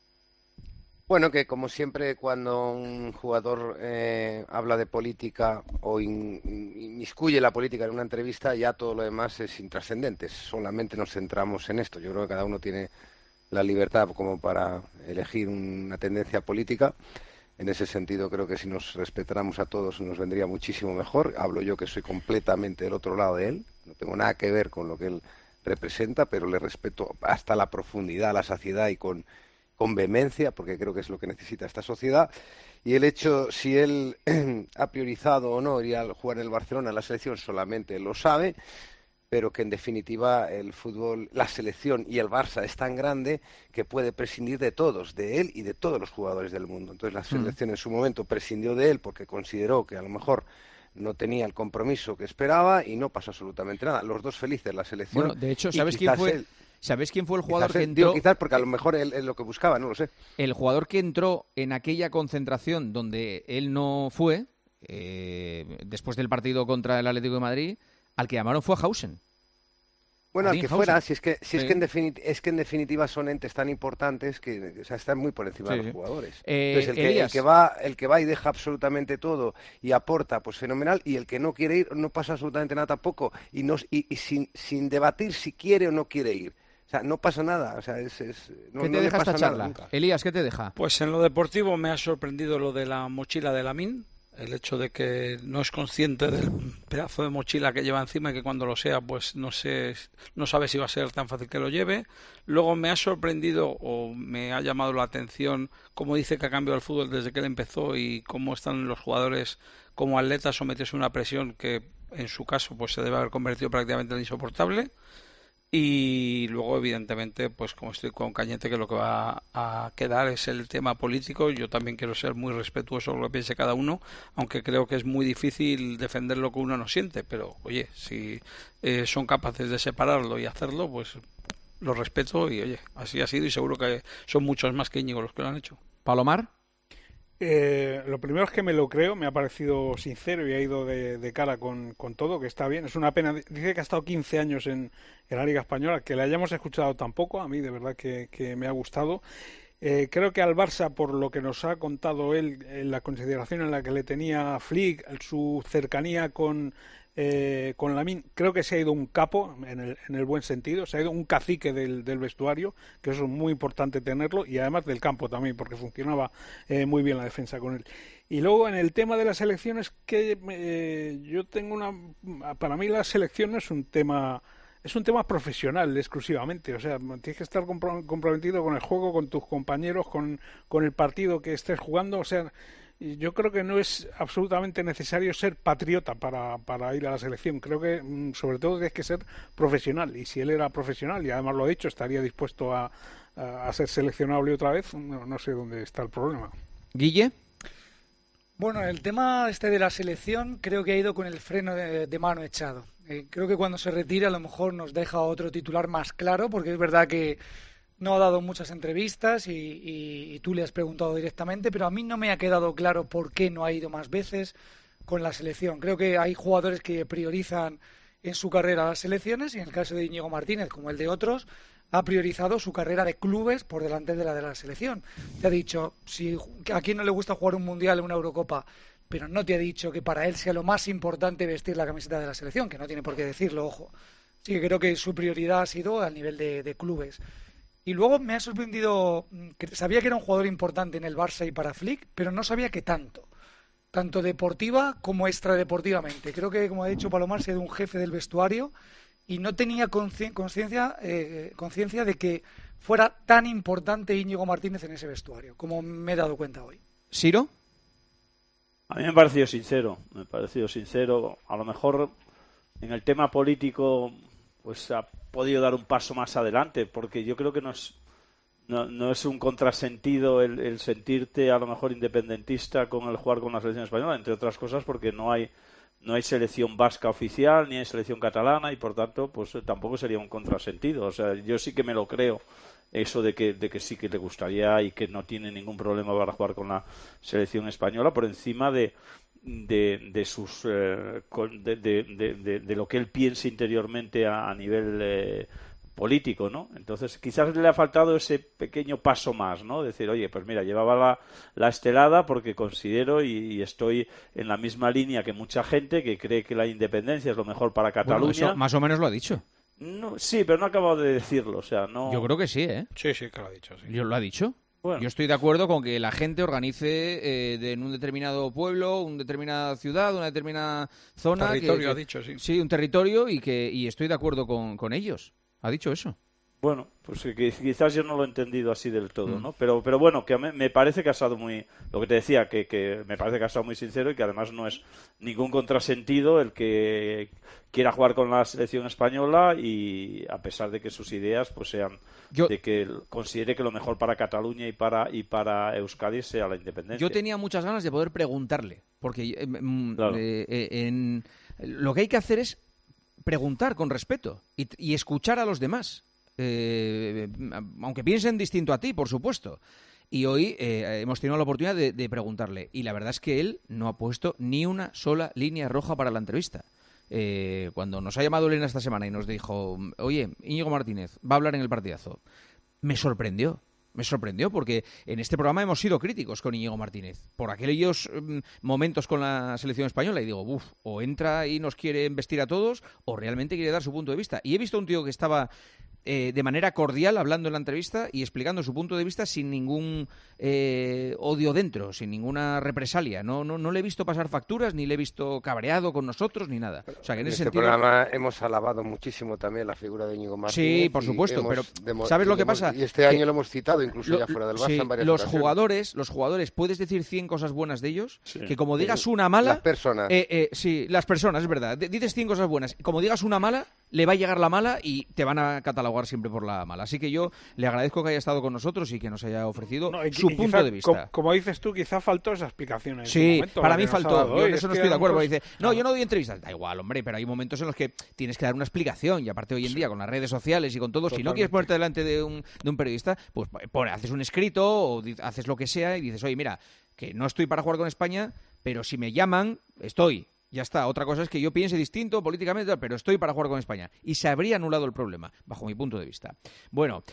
S: Bueno, que como siempre cuando un jugador eh, habla de política o in, inmiscuye la política en una entrevista, ya todo lo demás es intrascendente. Solamente nos centramos en esto. Yo creo que cada uno tiene la libertad como para elegir una tendencia política. En ese sentido creo que si nos respetáramos a todos nos vendría muchísimo mejor. Hablo yo que soy completamente del otro lado de él. No tengo nada que ver con lo que él representa, pero le respeto hasta la profundidad, la saciedad y con... con vehemencia, porque creo que es lo que necesita esta sociedad, y el hecho, si él ha priorizado o no ir a jugar en el Barcelona en la selección, solamente él lo sabe, pero que en definitiva el fútbol, la selección y el Barça es tan grande que puede prescindir de todos, de él y de todos los jugadores del mundo. Entonces la selección mm. en su momento prescindió de él porque consideró que a lo mejor no tenía el compromiso que esperaba y no pasó absolutamente nada. Los dos felices, la selección.
E: Bueno, de hecho, ¿sabes quién fue? Él... ¿Sabéis quién fue el jugador
S: quizás,
E: que
S: digo,
E: entró?
S: quizás porque a lo mejor es, es lo que buscaba, no lo sé.
E: El jugador que entró en aquella concentración donde él no fue, eh, después del partido contra el Atlético de Madrid, al que llamaron fue a Hausen.
S: Bueno, al que fuera, si es que, si
E: sí.
S: es, que en definit- es que en definitiva son entes tan importantes que, o sea, están muy por encima
E: Sí,
S: de los
E: sí.
S: jugadores.
E: Eh,
S: Entonces, el que,
E: Elías.
S: el, que va, el que va y deja absolutamente todo y aporta, pues fenomenal, y el que no quiere ir, no pasa absolutamente nada tampoco, y, no, y, y sin, sin debatir si quiere o no quiere ir. O sea, no pasa nada. O sea, es, es, no,
E: ¿Qué te
S: no le
E: deja esta
S: pasa nada
E: charla?
S: nunca.
E: Elías, ¿qué te deja?
Q: Pues en lo deportivo me ha sorprendido lo de la mochila de Lamine, el hecho de que no es consciente del pedazo de mochila que lleva encima y que cuando lo sea, pues no sé, no sabe si va a ser tan fácil que lo lleve. Luego me ha sorprendido o me ha llamado la atención cómo dice que ha cambiado el fútbol desde que él empezó y cómo están los jugadores como atletas sometidos a una presión que en su caso pues se debe haber convertido prácticamente en insoportable. Y luego, evidentemente, pues como estoy con Cañete, que lo que va a quedar es el tema político. Yo también quiero ser muy respetuoso de lo que piense cada uno, aunque creo que es muy difícil defender lo que uno no siente. Pero, oye, si eh, son capaces de separarlo y hacerlo, pues lo respeto y, oye, así ha sido y seguro que son muchos más que Íñigo los que lo han hecho.
E: ¿Palomar?
Q: Eh, lo primero es que me lo creo, me ha parecido sincero y ha ido de, de cara con, con todo, que está bien. Es una pena, dice que ha estado quince años en, en la Liga Española, que le hayamos escuchado tampoco, a mí de verdad que, que me ha gustado. Eh, creo que al Barça, por lo que nos ha contado él, en la consideración en la que le tenía Flick, su cercanía con... Eh, con Lamine, creo que se ha ido un capo en el, en el buen sentido, se ha ido un cacique del, del vestuario, que eso es muy importante tenerlo, y además del campo también, porque funcionaba eh, muy bien la defensa con él. Y luego en el tema de las elecciones, que eh, yo tengo una, para mí la selección no es un tema, es un tema profesional exclusivamente, o sea, tienes que estar compro- comprometido con el juego, con tus compañeros, con, con el partido que estés jugando, o sea, yo creo que no es absolutamente necesario ser patriota para, para ir a la selección. Creo que, sobre todo, tienes que ser profesional. Y si él era profesional, y además lo ha dicho, estaría dispuesto a, a, a ser seleccionable otra vez, no, no sé dónde está el problema.
E: ¿Guille?
P: Bueno, el tema este de la selección creo que ha ido con el freno de, de mano echado. Eh, creo que cuando se retira a lo mejor nos deja otro titular más claro, porque es verdad que no ha dado muchas entrevistas y, y, y tú le has preguntado directamente, pero a mí no me ha quedado claro por qué no ha ido más veces con la selección. Creo que hay jugadores que priorizan en su carrera las selecciones y en el caso de Íñigo Martínez, como el de otros, ha priorizado su carrera de clubes por delante de la de la selección. Te ha dicho, si a quién no le gusta jugar un mundial o una Eurocopa, pero no te ha dicho que para él sea lo más importante vestir la camiseta de la selección, que no tiene por qué decirlo, ojo. Sí que creo que su prioridad ha sido al nivel de, de clubes. Y luego me ha sorprendido, que sabía que era un jugador importante en el Barça y para Flick, pero no sabía que tanto, tanto deportiva como extradeportivamente. Creo que, como ha dicho Palomar, ha sido un jefe del vestuario y no tenía conciencia eh, conciencia de que fuera tan importante Íñigo Martínez en ese vestuario, como me he dado cuenta hoy.
E: ¿Siro?
R: A mí me ha parecido sincero, me ha parecido sincero. A lo mejor en el tema político pues ha podido dar un paso más adelante, porque yo creo que no es no, no es un contrasentido el, el sentirte a lo mejor independentista con el jugar con la selección española, entre otras cosas porque no hay no hay selección vasca oficial ni hay selección catalana y por tanto pues tampoco sería un contrasentido. O sea, yo sí que me lo creo eso de que de que sí que le gustaría y que no tiene ningún problema para jugar con la selección española por encima de de, de sus eh, de, de, de, de lo que él piense interiormente a, a nivel eh, político, ¿no? Entonces quizás le ha faltado ese pequeño paso más, ¿no? Decir, oye, pues mira, llevaba la, la estelada porque considero y, y estoy en la misma línea que mucha gente que cree que la independencia es lo mejor para Cataluña.
E: Bueno, eso más o menos lo ha dicho.
R: No, sí, pero no ha acabado de decirlo, o sea, no.
E: Yo creo que sí, ¿eh?
Q: Sí, sí, que lo ha dicho, sí.
E: Yo lo ha dicho.
R: Bueno.
E: Yo estoy de acuerdo con que la gente organice eh, de, en un determinado pueblo, una determinada ciudad, una determinada zona.
Q: Territorio,
E: que, que,
Q: ha dicho, sí.
E: Sí, un territorio y que y estoy de acuerdo con, con ellos. Ha dicho eso.
R: Bueno, pues que quizás yo no lo he entendido así del todo,
E: Mm.
R: ¿no? Pero pero bueno, que me, me parece que ha estado muy... Lo que te decía, que, que me parece que ha estado muy sincero y que además no es ningún contrasentido el que quiera jugar con la selección española y a pesar de que sus ideas pues sean...
E: Yo-
R: de que él considere que lo mejor para Cataluña y para y para Euskadi sea la independencia.
E: Yo tenía muchas ganas de poder preguntarle, porque eh, mm,
R: Claro.
E: eh, eh, en, lo que hay que hacer es preguntar con respeto y, y escuchar a los demás. eh, aunque piensen distinto a ti, por supuesto. Y hoy eh, hemos tenido la oportunidad de, de preguntarle. Y la verdad es que él no ha puesto ni una sola línea roja para la entrevista. Eh, cuando nos ha llamado Elena esta semana y nos dijo, oye, Íñigo Martínez va a hablar en el partidazo, me sorprendió. Me sorprendió porque en este programa hemos sido críticos con Íñigo Martínez por aquellos um, momentos con la selección española y digo, uff, o entra y nos quiere embestir a todos o realmente quiere dar su punto de vista. Y he visto a un tío que estaba eh, de manera cordial hablando en la entrevista y explicando su punto de vista sin ningún eh, odio dentro, sin ninguna represalia. No, no, no le he visto pasar facturas, ni le he visto cabreado con nosotros, ni nada. O sea, que en,
S: en
E: ese
S: este
E: sentido...
S: programa hemos alabado muchísimo también la figura de Íñigo Martínez.
E: Sí, por supuesto, pero
S: demo...
E: ¿sabes lo que
S: hemos...
E: pasa?
S: Y este
E: que...
S: año lo hemos citado, incluso
E: lo,
S: ya fuera del Barça
E: sí,
S: en varias
E: los
S: ocasiones.
E: jugadores, los jugadores, puedes decir cien cosas buenas de ellos,
S: sí.
E: que como digas
S: sí.
E: una mala...
S: Las personas.
E: Eh, eh, sí, las personas, es verdad. D- dices cien cosas buenas. Como digas una mala, le va a llegar la mala y te van a catalogar siempre por la mala. Así que yo le agradezco que haya estado con nosotros y que nos haya ofrecido
Q: no, y,
E: su
Q: y
E: punto
Q: quizá,
E: de vista.
Q: Como, como dices tú, quizá faltó esa explicación en
E: Sí,
Q: momento,
E: para mí
Q: que nos ha
E: faltó.
Q: dado
E: Yo
Q: hoy.
E: en eso
Q: Es
E: no
Q: que
E: estoy de acuerdo.
Q: a lo
E: Dice,
Q: mejor-
E: no, yo no doy entrevistas. Da igual, hombre, pero hay momentos en los que tienes que dar una explicación. Y aparte hoy en día, con las redes sociales y con todo, si no
Q: Totalmente.
E: quieres ponerte delante de un, de un periodista, pues pone, haces un escrito o di- haces lo que sea y dices, oye, mira, que no estoy para jugar con España, pero si me llaman, estoy. Ya está. Otra cosa es que yo piense distinto políticamente, pero estoy para jugar con España. Y se habría anulado el problema, bajo mi punto de vista. Bueno,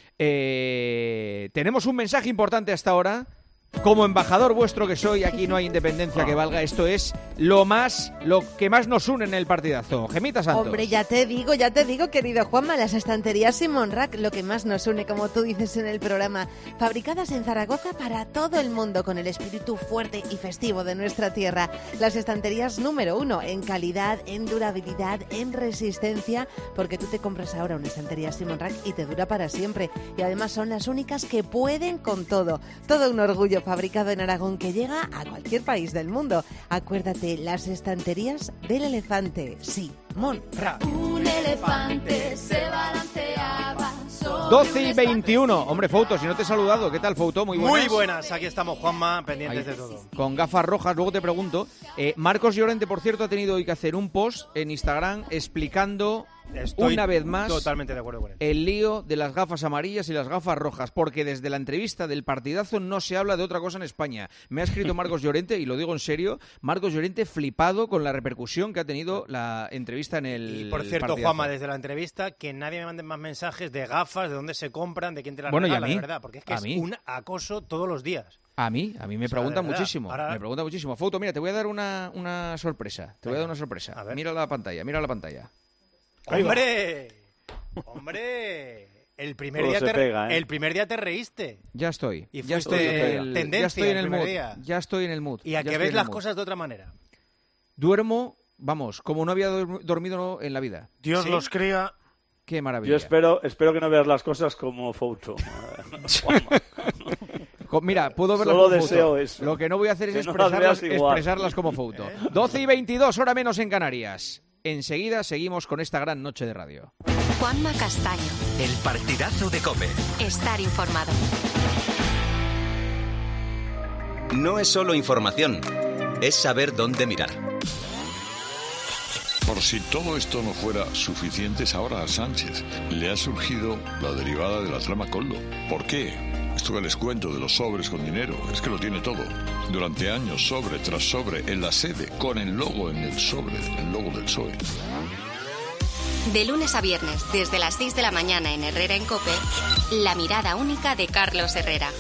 E: eh, tenemos un mensaje importante hasta ahora. Como embajador vuestro que soy, aquí no hay independencia que valga. Esto es lo más, lo que más nos une en el partidazo. Gemita Santos.
T: Hombre, ya te digo, ya te digo, querido Juanma, las estanterías Simon Rack, lo que más nos une, como tú dices en el programa, fabricadas en Zaragoza para todo el mundo, con el espíritu fuerte y festivo de nuestra tierra. Las estanterías número uno en calidad, en durabilidad, en resistencia, porque tú te compras ahora una estantería Simon Rack y te dura para siempre. Y además son las únicas que pueden con todo. Todo un orgullo, fabricado en Aragón, que llega a cualquier país del mundo. Acuérdate, las estanterías del elefante. Sí, Monra.
U: Un elefante se balanceaba sobre
E: doce y veintiuno. Hombre, Fouto, si no te he saludado, ¿qué tal, Fouto? Muy buenas.
V: Muy buenas, aquí estamos, Juanma, pendientes
E: Ahí,
V: de todo.
E: con gafas rojas, luego te pregunto. Eh, Marcos Llorente, por cierto, ha tenido hoy que hacer un post en Instagram explicando
V: Estoy
E: una vez más
V: totalmente de acuerdo con él.
E: el lío de las gafas amarillas y las gafas rojas, porque desde la entrevista del partidazo no se habla de otra cosa en España. Me ha escrito Marcos Llorente, y lo digo en serio, Marcos Llorente flipado con la repercusión que ha tenido la entrevista en el
V: Y por cierto,
E: partidazo.
V: Juanma, desde la entrevista, que nadie me mande más mensajes de gafas, de dónde se compran, de quién te las
E: Bueno, y a
V: regala,
E: mí,
V: de verdad, porque es que
E: a
V: es
E: mí.
V: un acoso todos los días.
E: A mí, a mí me
V: O sea,
E: preguntan
V: de verdad,
E: muchísimo,
V: ahora-
E: me preguntan muchísimo. Fouto, mira, te voy a dar una, una sorpresa, te voy a dar una sorpresa. Mira la pantalla, mira la pantalla.
V: ¡Hombre! ¡Hombre! El primer,
E: Todo
V: día
E: se
V: te,
E: pega, ¿eh?
V: el primer día te reíste.
E: Ya estoy.
V: Y
E: ya
V: fuiste
E: estoy en el,
V: tendencia
E: ya estoy en
V: el
E: el
V: primer
E: mood.
V: día.
E: Ya estoy en el mood.
V: Y a
E: ya
V: que
E: estoy
V: ves
E: en el
V: las
E: mood.
V: cosas de otra manera.
E: Duermo, vamos, como no había dorm- dormido en la vida.
V: Dios
E: ¿Sí?
V: los cría.
E: Qué maravilla.
R: Yo espero, espero que no veas las cosas como Fouto.
E: Co- Mira, puedo verlas
R: Solo
E: como
R: deseo
E: Fouto.
R: eso.
E: Lo que no voy a hacer es
R: Que no las
E: expresarlas,
R: veas igual.
E: expresarlas como Fouto. doce y veintidós, hora menos en Canarias. Enseguida seguimos con esta gran noche de radio.
B: Juanma Castaño.
C: El partidazo de COPE.
B: Estar informado.
C: No es solo información, es saber dónde mirar.
W: Por si todo esto no fuera suficiente, ahora a Sánchez le ha surgido la derivada de la trama Coldo. ¿Por qué? Esto que les cuento de los sobres con dinero, es que lo tiene todo. Durante años, sobre tras sobre, en la sede, con el logo en el sobre, el logo del P S O E.
B: De lunes a viernes, desde las seis de la mañana en Herrera en COPE, la mirada única de Carlos Herrera.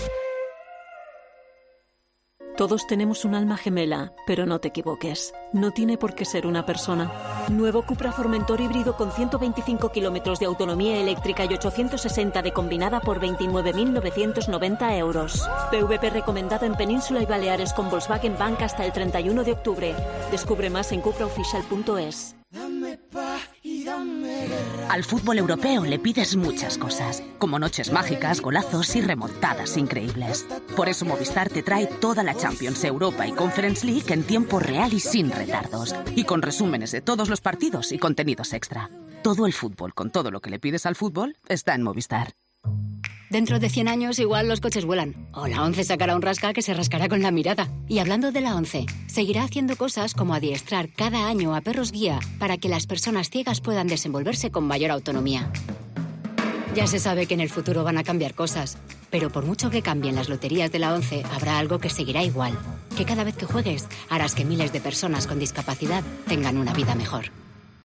X: Todos tenemos un alma gemela, pero no te equivoques. No tiene por qué ser una persona. Nuevo Cupra Formentor híbrido con ciento veinticinco kilómetros de autonomía eléctrica y ochocientos sesenta de combinada por veintinueve mil novecientos noventa euros. P V P recomendado en Península y Baleares con Volkswagen Bank hasta el treinta y uno de octubre. Descubre más en cupra oficial punto es.
Y: Al fútbol europeo le pides muchas cosas, como noches mágicas, golazos y remontadas increíbles. Por eso Movistar te trae toda la Champions, Europa y Conference League en tiempo real y sin retardos. Y con resúmenes de todos los partidos y contenidos extra. Todo el fútbol, con todo lo que le pides al fútbol, está en Movistar.
Z: Dentro de cien años igual los coches vuelan. O la ONCE sacará un rasca que se rascará con la mirada. Y hablando de la ONCE, seguirá haciendo cosas como adiestrar cada año a perros guía para que las personas ciegas puedan desenvolverse con mayor autonomía. Ya se sabe que en el futuro van a cambiar cosas, pero por mucho que cambien las loterías de la ONCE, habrá algo que seguirá igual. Que cada vez que juegues, harás que miles de personas con discapacidad tengan una vida mejor.